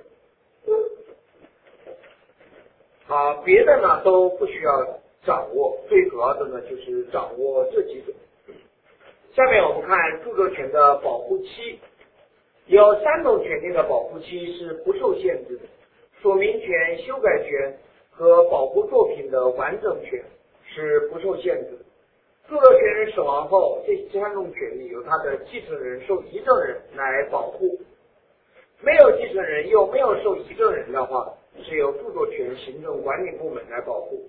好，别的呢都不需要掌握，最主要的呢就是掌握这几种。下面我们看著作权的保护期，有三种权利的保护期是不受限制的：署名权、修改权和保护作品的完整权是不受限制的。著作权人死亡后，这三种权利由他的继承人、受遗赠人来保护。没有继承人又没有受遗赠人的话，是由著作权行政管理部门来保护。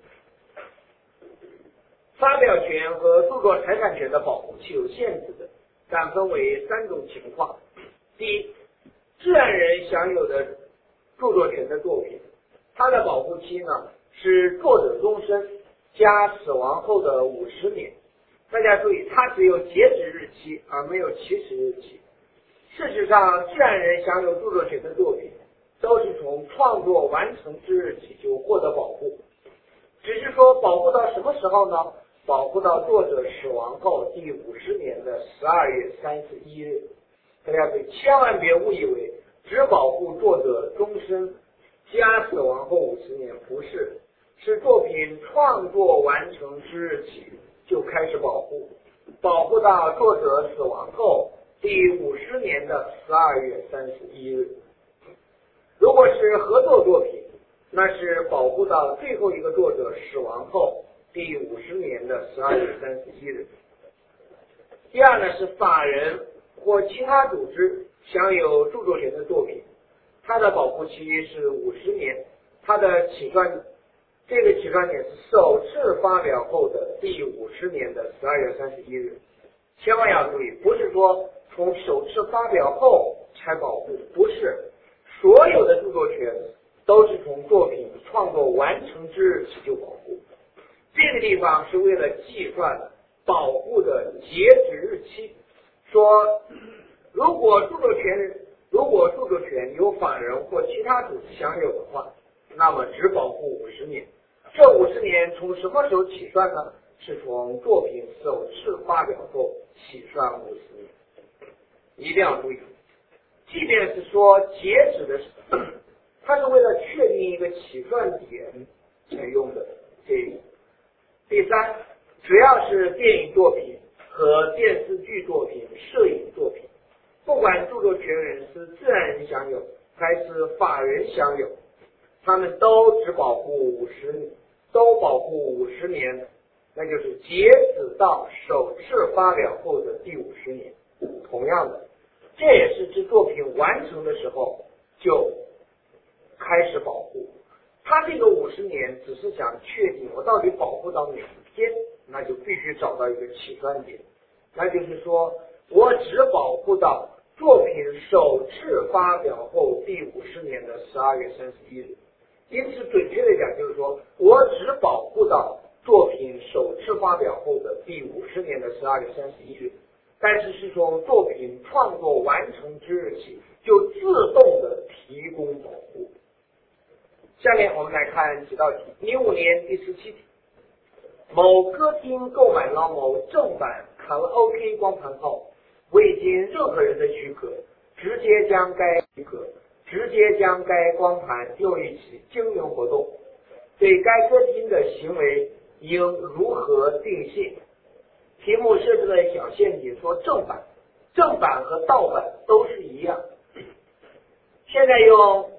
发表权和著作财产权的保护是有限制的，但分为三种情况。第一，自然人享有的著作权的作品，它的保护期呢是作者终身加死亡后的五十年。大家注意，它只有截止日期而没有起始日期。事实上，自然人享有著作权的作品都是从创作完成之日起就获得保护，只是说保护到什么时候呢？保护到作者死亡后第五十年的十二月三十一日。大家注意，千万别误以为只保护作者终身加死亡后五十年，不是，是作品创作完成之日起就开始保护，保护到作者死亡后第五十年的十二月三十一日。如果是合作作品，那是保护到最后一个作者死亡后第五十年的十二月三十一日。第二呢，是法人或其他组织享有著作权的作品，它的保护期是五十年，它的起算这个起算点是首次发表后的第五十年的十二月三十一日。千万要注意，不是说从首次发表后才保护，不是，所有的著作权都是从作品创作完成之日起就保护。这个地方是为了计算保护的截止日期，说如果著作权如果著作权由法人或其他组织享有的话，那么只保护五十年。这五十年从什么时候起算呢？是从作品首次发表后起算五十年。一定要注意，即便是说截止的是，它是为了确定一个起算点才用的这一。第三，只要是电影作品和电视剧作品、摄影作品，不管著作权人是自然人享有还是法人享有，他们都只保护五十年，都保护五十年，那就是截止到首次发表后的第五十年。同样的，这也是指作品完成的时候就开始保护。他这个五十年只是想确定我到底保护到哪一天，那就必须找到一个起算点，那就是说我只保护到作品首次发表后第五十年的十二月三十一日。因此准确的讲，就是说我只保护到作品首次发表后的第五十年的十二月三十一日，但是是从作品创作完成之日起就自动的提供保护。下面我们来看几道题。零五年第十七题，某歌厅购买了某正版卡拉 OK 光盘后，未经任何人的许可，直接将该许可直接将该光盘用于其经营活动，对该歌厅的行为应如何定性？题目设置了小陷阱，说正版正版和盗版都是一样。现在用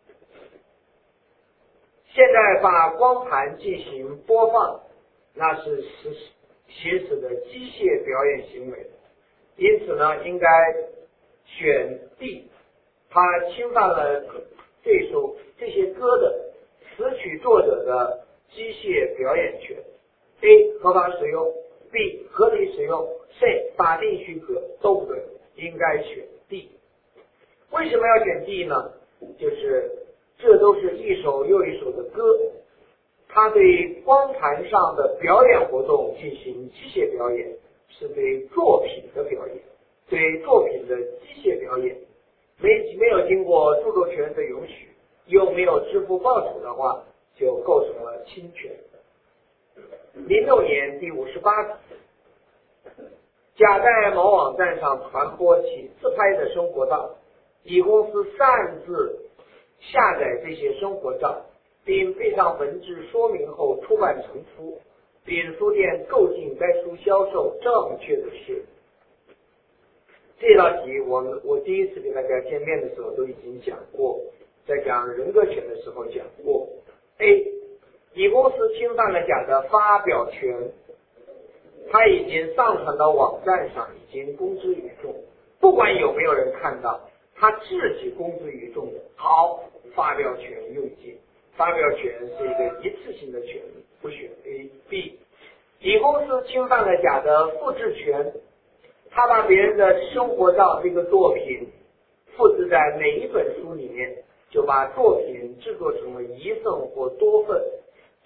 现在把光盘进行播放，那是实行使的机械表演行为，因此呢，应该选 D， 它侵犯了这首这些歌的词曲作者的机械表演权。 A 合法使用， B 合理使用， C 法定许可，都不对，应该选 D。 为什么要选 D 呢？就是这都是一首又一首的歌，它对光盘上的表演活动进行机械表演，是对作品的表演，对作品的机械表演，没没有经过著作权的允许，又没有支付报酬的话，就构成了侵权。零六年第五十八题，甲在某网站上传播其自拍的生活照，乙公司擅自下载这些生活照，并配上文字说明后出版成书，并书店购进该书销售，正确的是。这道题我们我第一次给大家见面的时候都已经讲过，在讲人格权的时候讲过。 A 乙公司侵犯了甲的发表权，他已经上传到网站上，已经公之于众，不管有没有人看到，他自己公之于众的，好，发表权用尽。发表权是一个一次性的权利，不选 A。 B 乙公司侵犯了甲的复制权，他把别人的生活照这个作品复制在哪一本书里面，就把作品制作成了一份或多份，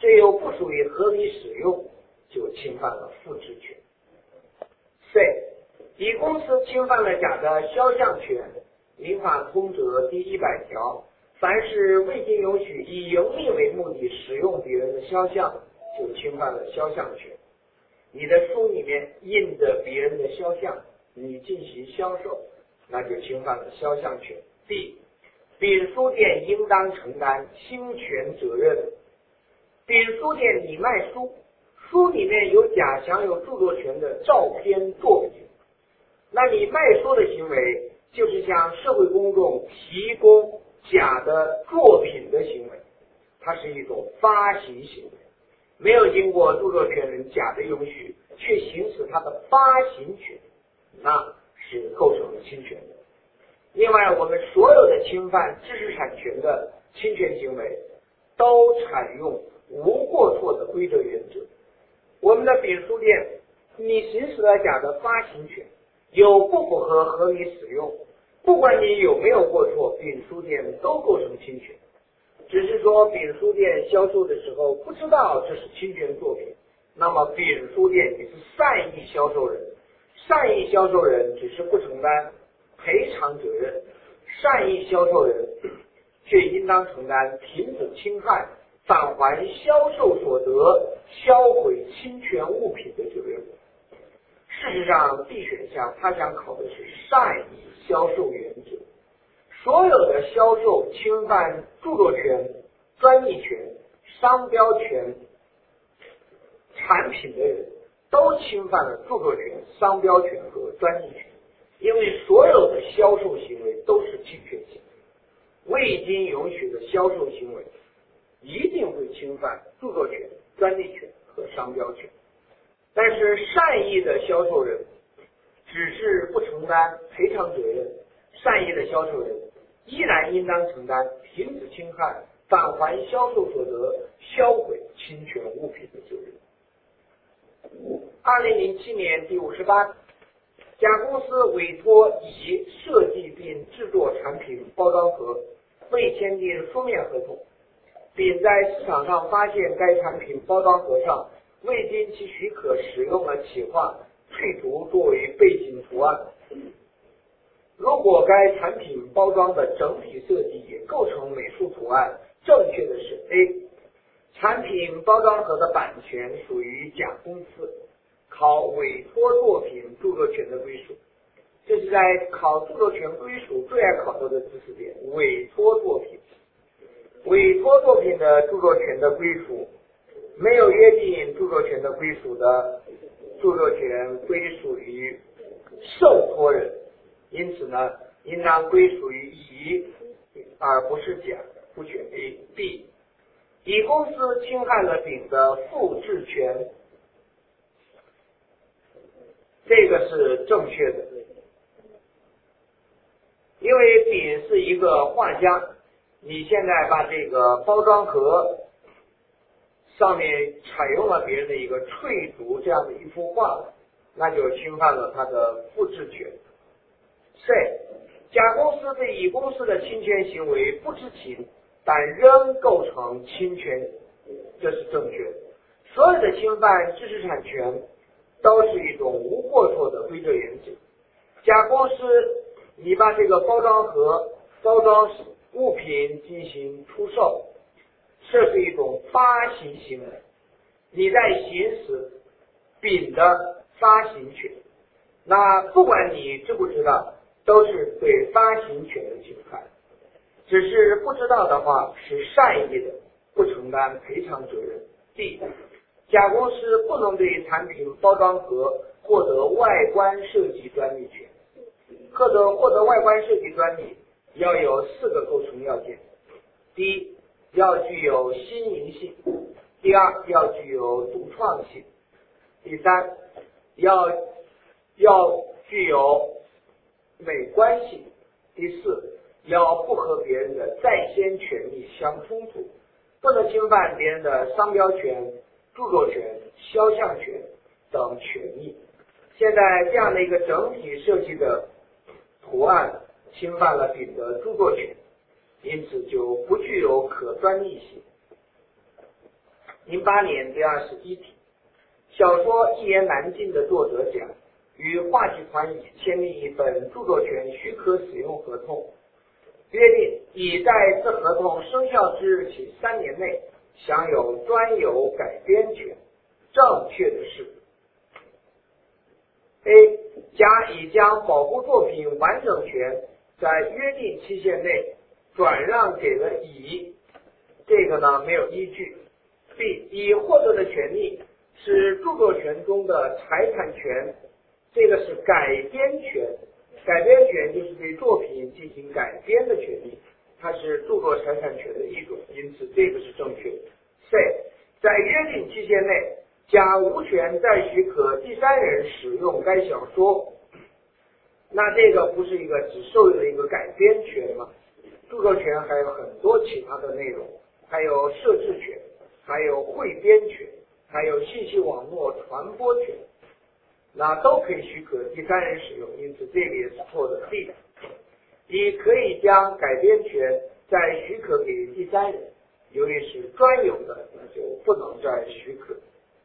这又不属于合理使用，就侵犯了复制权。C. 乙公司侵犯了甲的肖像权，民法通则第一百条，凡是未经允许以盈利为目的使用别人的肖像，就侵犯了肖像权。你的书里面印着别人的肖像，你进行销售，那就侵犯了肖像权。D. 丙书店应当承担侵权责任。丙书店你卖书，书里面有甲享有著作权的照片作品，那你卖书的行为就是向社会公众提供甲的作品的行为，它是一种发行行为，没有经过著作权人甲的允许却行使他的发行权，那是构成了侵权的。另外，我们所有的侵犯知识产权的侵权行为都采用无过错的规则原则。我们的丙书店，你行使了甲的发行权，有不符合合理使用，不管你有没有过错，丙书店都构成侵权。只是说丙书店销售的时候不知道这是侵权作品，那么丙书店你是善意销售人，善意销售人只是不承担赔偿责任，善意销售人却应当承担停止侵害、返还销售所得、销毁侵权物品的责任。事实上 D 选项他想考的是善意销售原则，所有的销售侵犯著作权、专利权、商标权产品的人都侵犯了著作权、商标权和专利权，因为所有的销售行为都是侵权行为，未经允许的销售行为一定会侵犯著作权、专利权和商标权。但是善意的销售人只是不承担赔偿责任，善意的销售人依然应当承担停止侵害、返还销售所得、销毁侵权物品的责任。二零零七年第五十八，甲公司委托乙设计并制作产品包装盒，未签订书面合同，丙在市场上发现该产品包装盒上未经其许可使用了企划绘图作为背景图案。如果该产品包装的整体设计也构成美术图案，正确的是 A， 产品包装盒的版权属于甲公司，考委托作品著作权的归属。这是在考著作权归属最爱考到的知识点，委托作品。委托作品的著作权的归属，没有约定著作权的归属的著作权归属于受托人，因此呢，应当归属于乙而不是甲，不选 A。B， 乙公司侵害了丙的复制权，这个是正确的，因为丙是一个画家，你现在把这个包装盒上面采用了别人的一个绘图这样的一幅画，那就侵犯了他的复制权。C， 甲公司对乙公司的侵权行为不知情，但仍构成侵权，这是正确的。所有的侵犯知识产权都是一种无过错的规则原则。甲公司你把这个包装盒、包装物品进行出售，这是一种发行行为，你在行使丙的发行权，那不管你知不知道，都是对发行权的侵犯。只是不知道的话，是善意的，不承担赔偿责任。D， 甲公司不能对产品包装盒获得外观设计专利权。获得获得外观设计专利要有四个构成要件：第一，要具有新颖性；第二，要具有独创性；第三，要要具有美观性；第四，要不和别人的在先权利相冲突，不能侵犯别人的商标权、著作权、肖像权等权益。现在这样的一个整体设计的图案侵犯了丙的著作权，因此就不具有可专利性。 零八年第二十一题，小说《一言难尽》的作者甲与话剧团乙签订一本著作权许可使用合同，约定乙在这合同生效之日起三年内享有专有改编权。正确的是 A， 甲乙将保护作品完整权在约定期限内转让给了乙，这个呢没有依据。 B， 乙获得的权利是著作权中的财产权，这个是改编权，改编权就是对作品进行改编的权利，它是著作财产权的一种，因此这个是正确的。C， 在约定期限内，甲无权再许可第三人使用该小说，那这个不是一个只受的一个改编权吗？著作权还有很多其他的内容，还有设置权，还有汇编权，还有信息网络传播权，那都可以许可第三人使用，因此这个也是错的。D， 乙可以将改编权再许可给第三人，由于是专有的，那就不能再许可。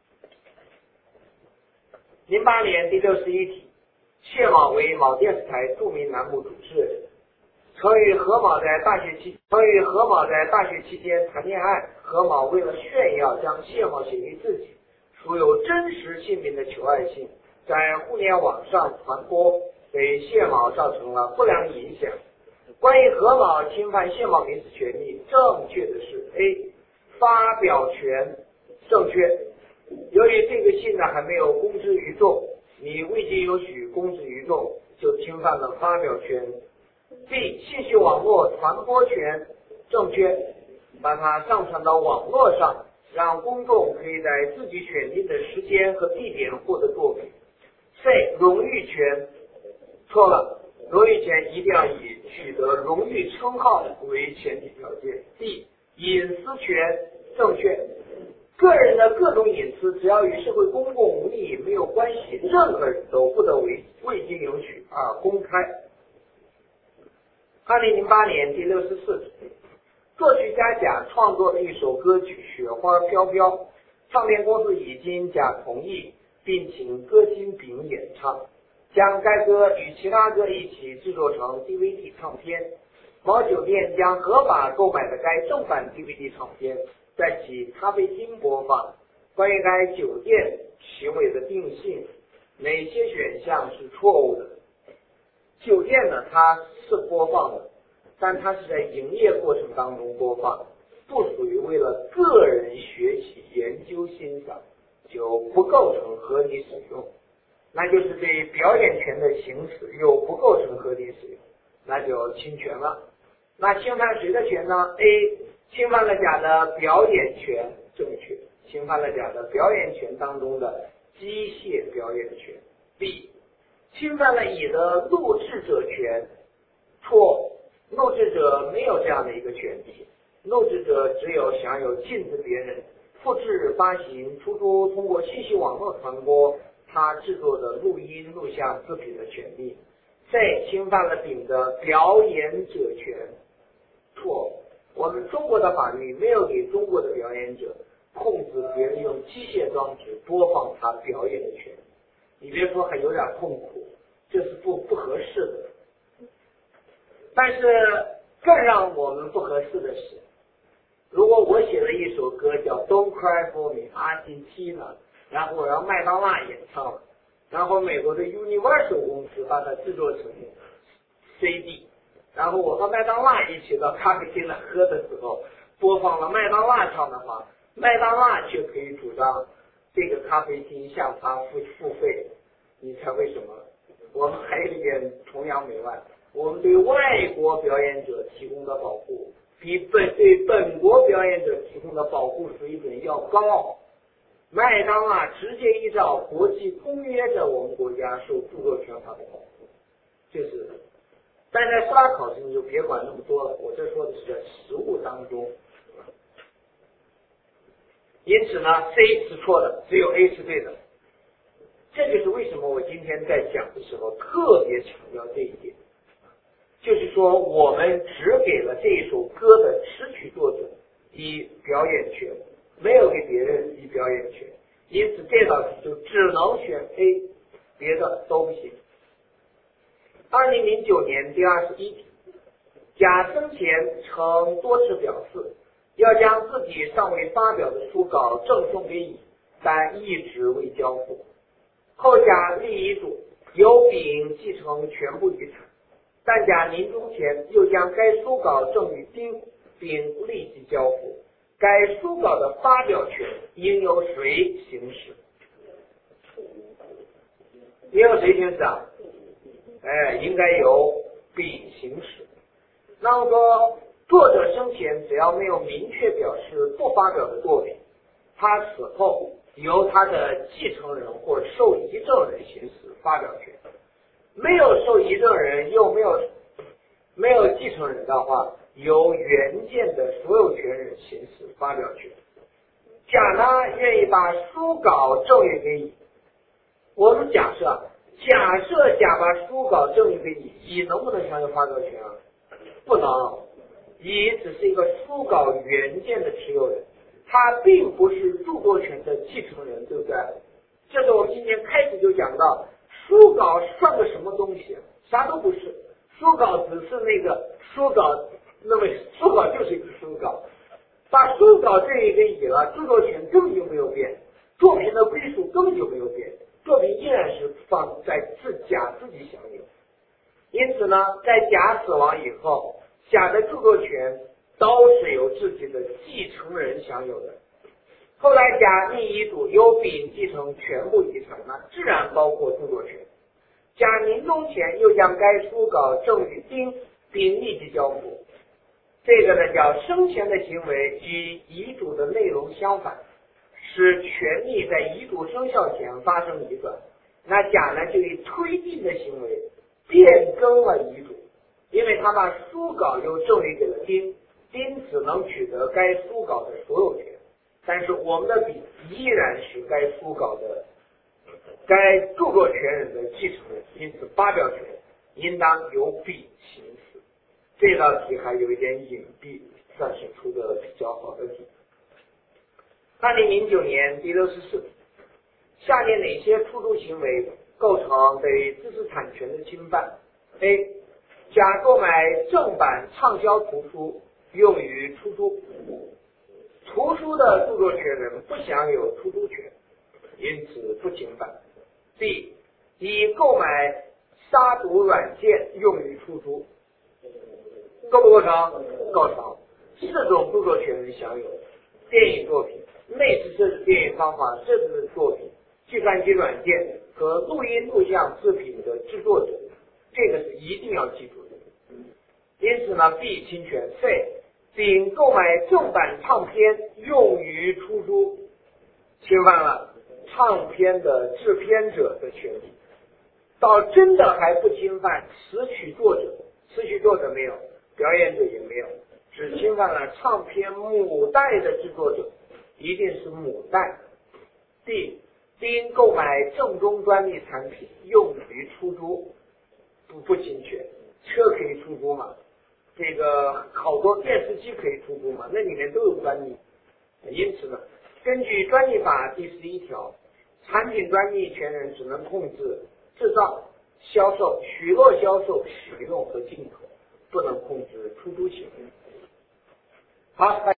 零八年第六十一题，谢某为某电视台著名栏目主持人，曾与何某在大学期曾与何某在大学期间谈恋爱，何某为了炫耀将谢某写给自己属有真实姓名的求爱信在互联网上传播，给谢某造成了不良影响。关于何某侵犯谢某民事权利，正确的是 A， 发表权正确。由于这个信呢还没有公之于众，你未经允许公之于众，就侵犯了发表权。B， 信息网络传播权正确，把它上传到网络上，让公众可以在自己选定的时间和地点获得作品。C， 荣誉权错了，荣誉权一定要以取得荣誉称号为前提条件。D， 隐私权正确，个人的各种隐私只要与社会公共利益没有关系，任何人都不得为未经允许而公开。二零零八年第六十四题，作曲家甲创作了一首歌曲《雪花飘飘》，唱片公司已经甲同意，并请歌星丙演唱，将该歌与其他歌一起制作成 D V D 唱片。某酒店将合法购买的该正版 D V D 唱片在其咖啡厅播放。关于该酒店行为的定性，哪些选项是错误的？酒店呢，它是播放的，但它是在营业过程当中播放，不属于为了个人学习、研究、欣赏，就不构成合理使用。那就是对表演权的行使又不构成合理使用，那就侵权了。那侵犯谁的权呢？ A， 侵犯了甲的表演权，正确，侵犯了甲的表演权当中的机械表演权。 B， 侵犯了乙的录制者权，错，录制者没有这样的一个权利，录制者只有享有禁止别人复制、发行、出租、通过信息网络传播他制作的录音、录像制品的权利。 C， 侵犯了丙的表演者权，错，我们中国的法律没有给中国的表演者控制别人用机械装置播放他表演的权利。你别说还有点痛苦，这是不不合适的。但是更让我们不合适的是，如果我写了一首歌叫 Don't Cry For Me Argentina， 然后我让麦当娜演唱了，然后美国的 Universal 公司把它制作成 C D， 然后我和麦当娜一起到咖啡厅来喝的时候播放了麦当娜唱的话，麦当娜却可以主张这个咖啡厅向他付付费。你猜为什么？我们还有一点崇洋媚外，我们对外国表演者提供的保护比本对本国表演者提供的保护水准要高。麦当娜直接依照国际公约的我们国家受著作权法的保护，这是。但在司法考试你就别管那么多了，我这说的是在实务当中。因此呢 ，C 是错的，只有 A 是对的。这就是为什么我今天在讲的时候特别强调这一点，就是说我们只给了这一首歌的词曲作者以表演权， 没有给别人以表演权，因此这道题就只能选 A， 别的都不行。二零零九年第二十一题，甲生前曾多次表示要将自己尚未发表的书稿赠送给乙，但一直未交付。后甲立遗嘱，由丙继承全部遗产，但甲临终前又将该书稿赠与丁，并立即交付。该书稿的发表权应由谁行使？应由谁行使啊？哎，应该由丙行使。那么说，作者生前只要没有明确表示不发表的作品，他死后由他的继承人或受遗赠人行使发表权。没有受遗赠人又没有没有继承人的话，由原件的所有权人行使发表权。甲呢愿意把书稿赠与给乙，我们假设假设甲把书稿赠与给乙，乙能不能享有发表权啊？不能，乙只是一个书稿原件的持有人，他并不是著作权的继承人，对不对？这是我们今天开始就讲到，书稿算个什么东西？啥都不是，书稿只是那个书稿，那么书稿就是一个书稿，把书稿赠与给乙了，著作权根本就没有变，作品的归属根本就没有变，作品依然是放在自甲自己享有。因此呢，在甲死亡以后，甲的著作权都是由自己的继承人享有的。后来甲立遗嘱，由丙继承全部遗产，那自然包括著作权。甲临终前又将该书稿赠与丁，并立即交付。这个呢叫生前的行为与遗嘱的内容相反，使权利在遗嘱生效前发生移转。那甲呢就以推进的行为变更了遗嘱，因为他把书稿又赠与给了丁，丁只能取得该书稿的所有权，但是我们的丙依然是该书稿的该著作权人的继承人，因此发表权应当由丙行使。这道题还有一点隐蔽，算是出的比较好的题。二零零九年第六十四题，下列哪些出租行为构成对知识产权的侵犯 ？A. 甲购买正版畅销图书用于出租，图书的著作权人不享有出租权，因此不侵犯。B. 乙购买杀毒软件用于出租，构不构成？构成。四种著作权人享有：电影作品、类似设置电影方法设置的作品、计算机软件和录音录像制品的制作者，这个是一定要记住的。因此呢 ，B 侵权。C. 丙购买正版唱片用于出租，侵犯了唱片的制片者的权利。到真的还不侵犯词曲作者，词曲作者没有，表演者也没有，只侵犯了唱片母带的制作者，一定是母带。D. 丁购买正宗专利产品用于出租，不不侵权。车可以出租嘛？这个好多电视机可以出租嘛？那里面都有专利。因此呢，根据专利法第十一条，产品专利权人只能控制制造、销售、许诺销售、使用和进口，不能控制出租行为。好。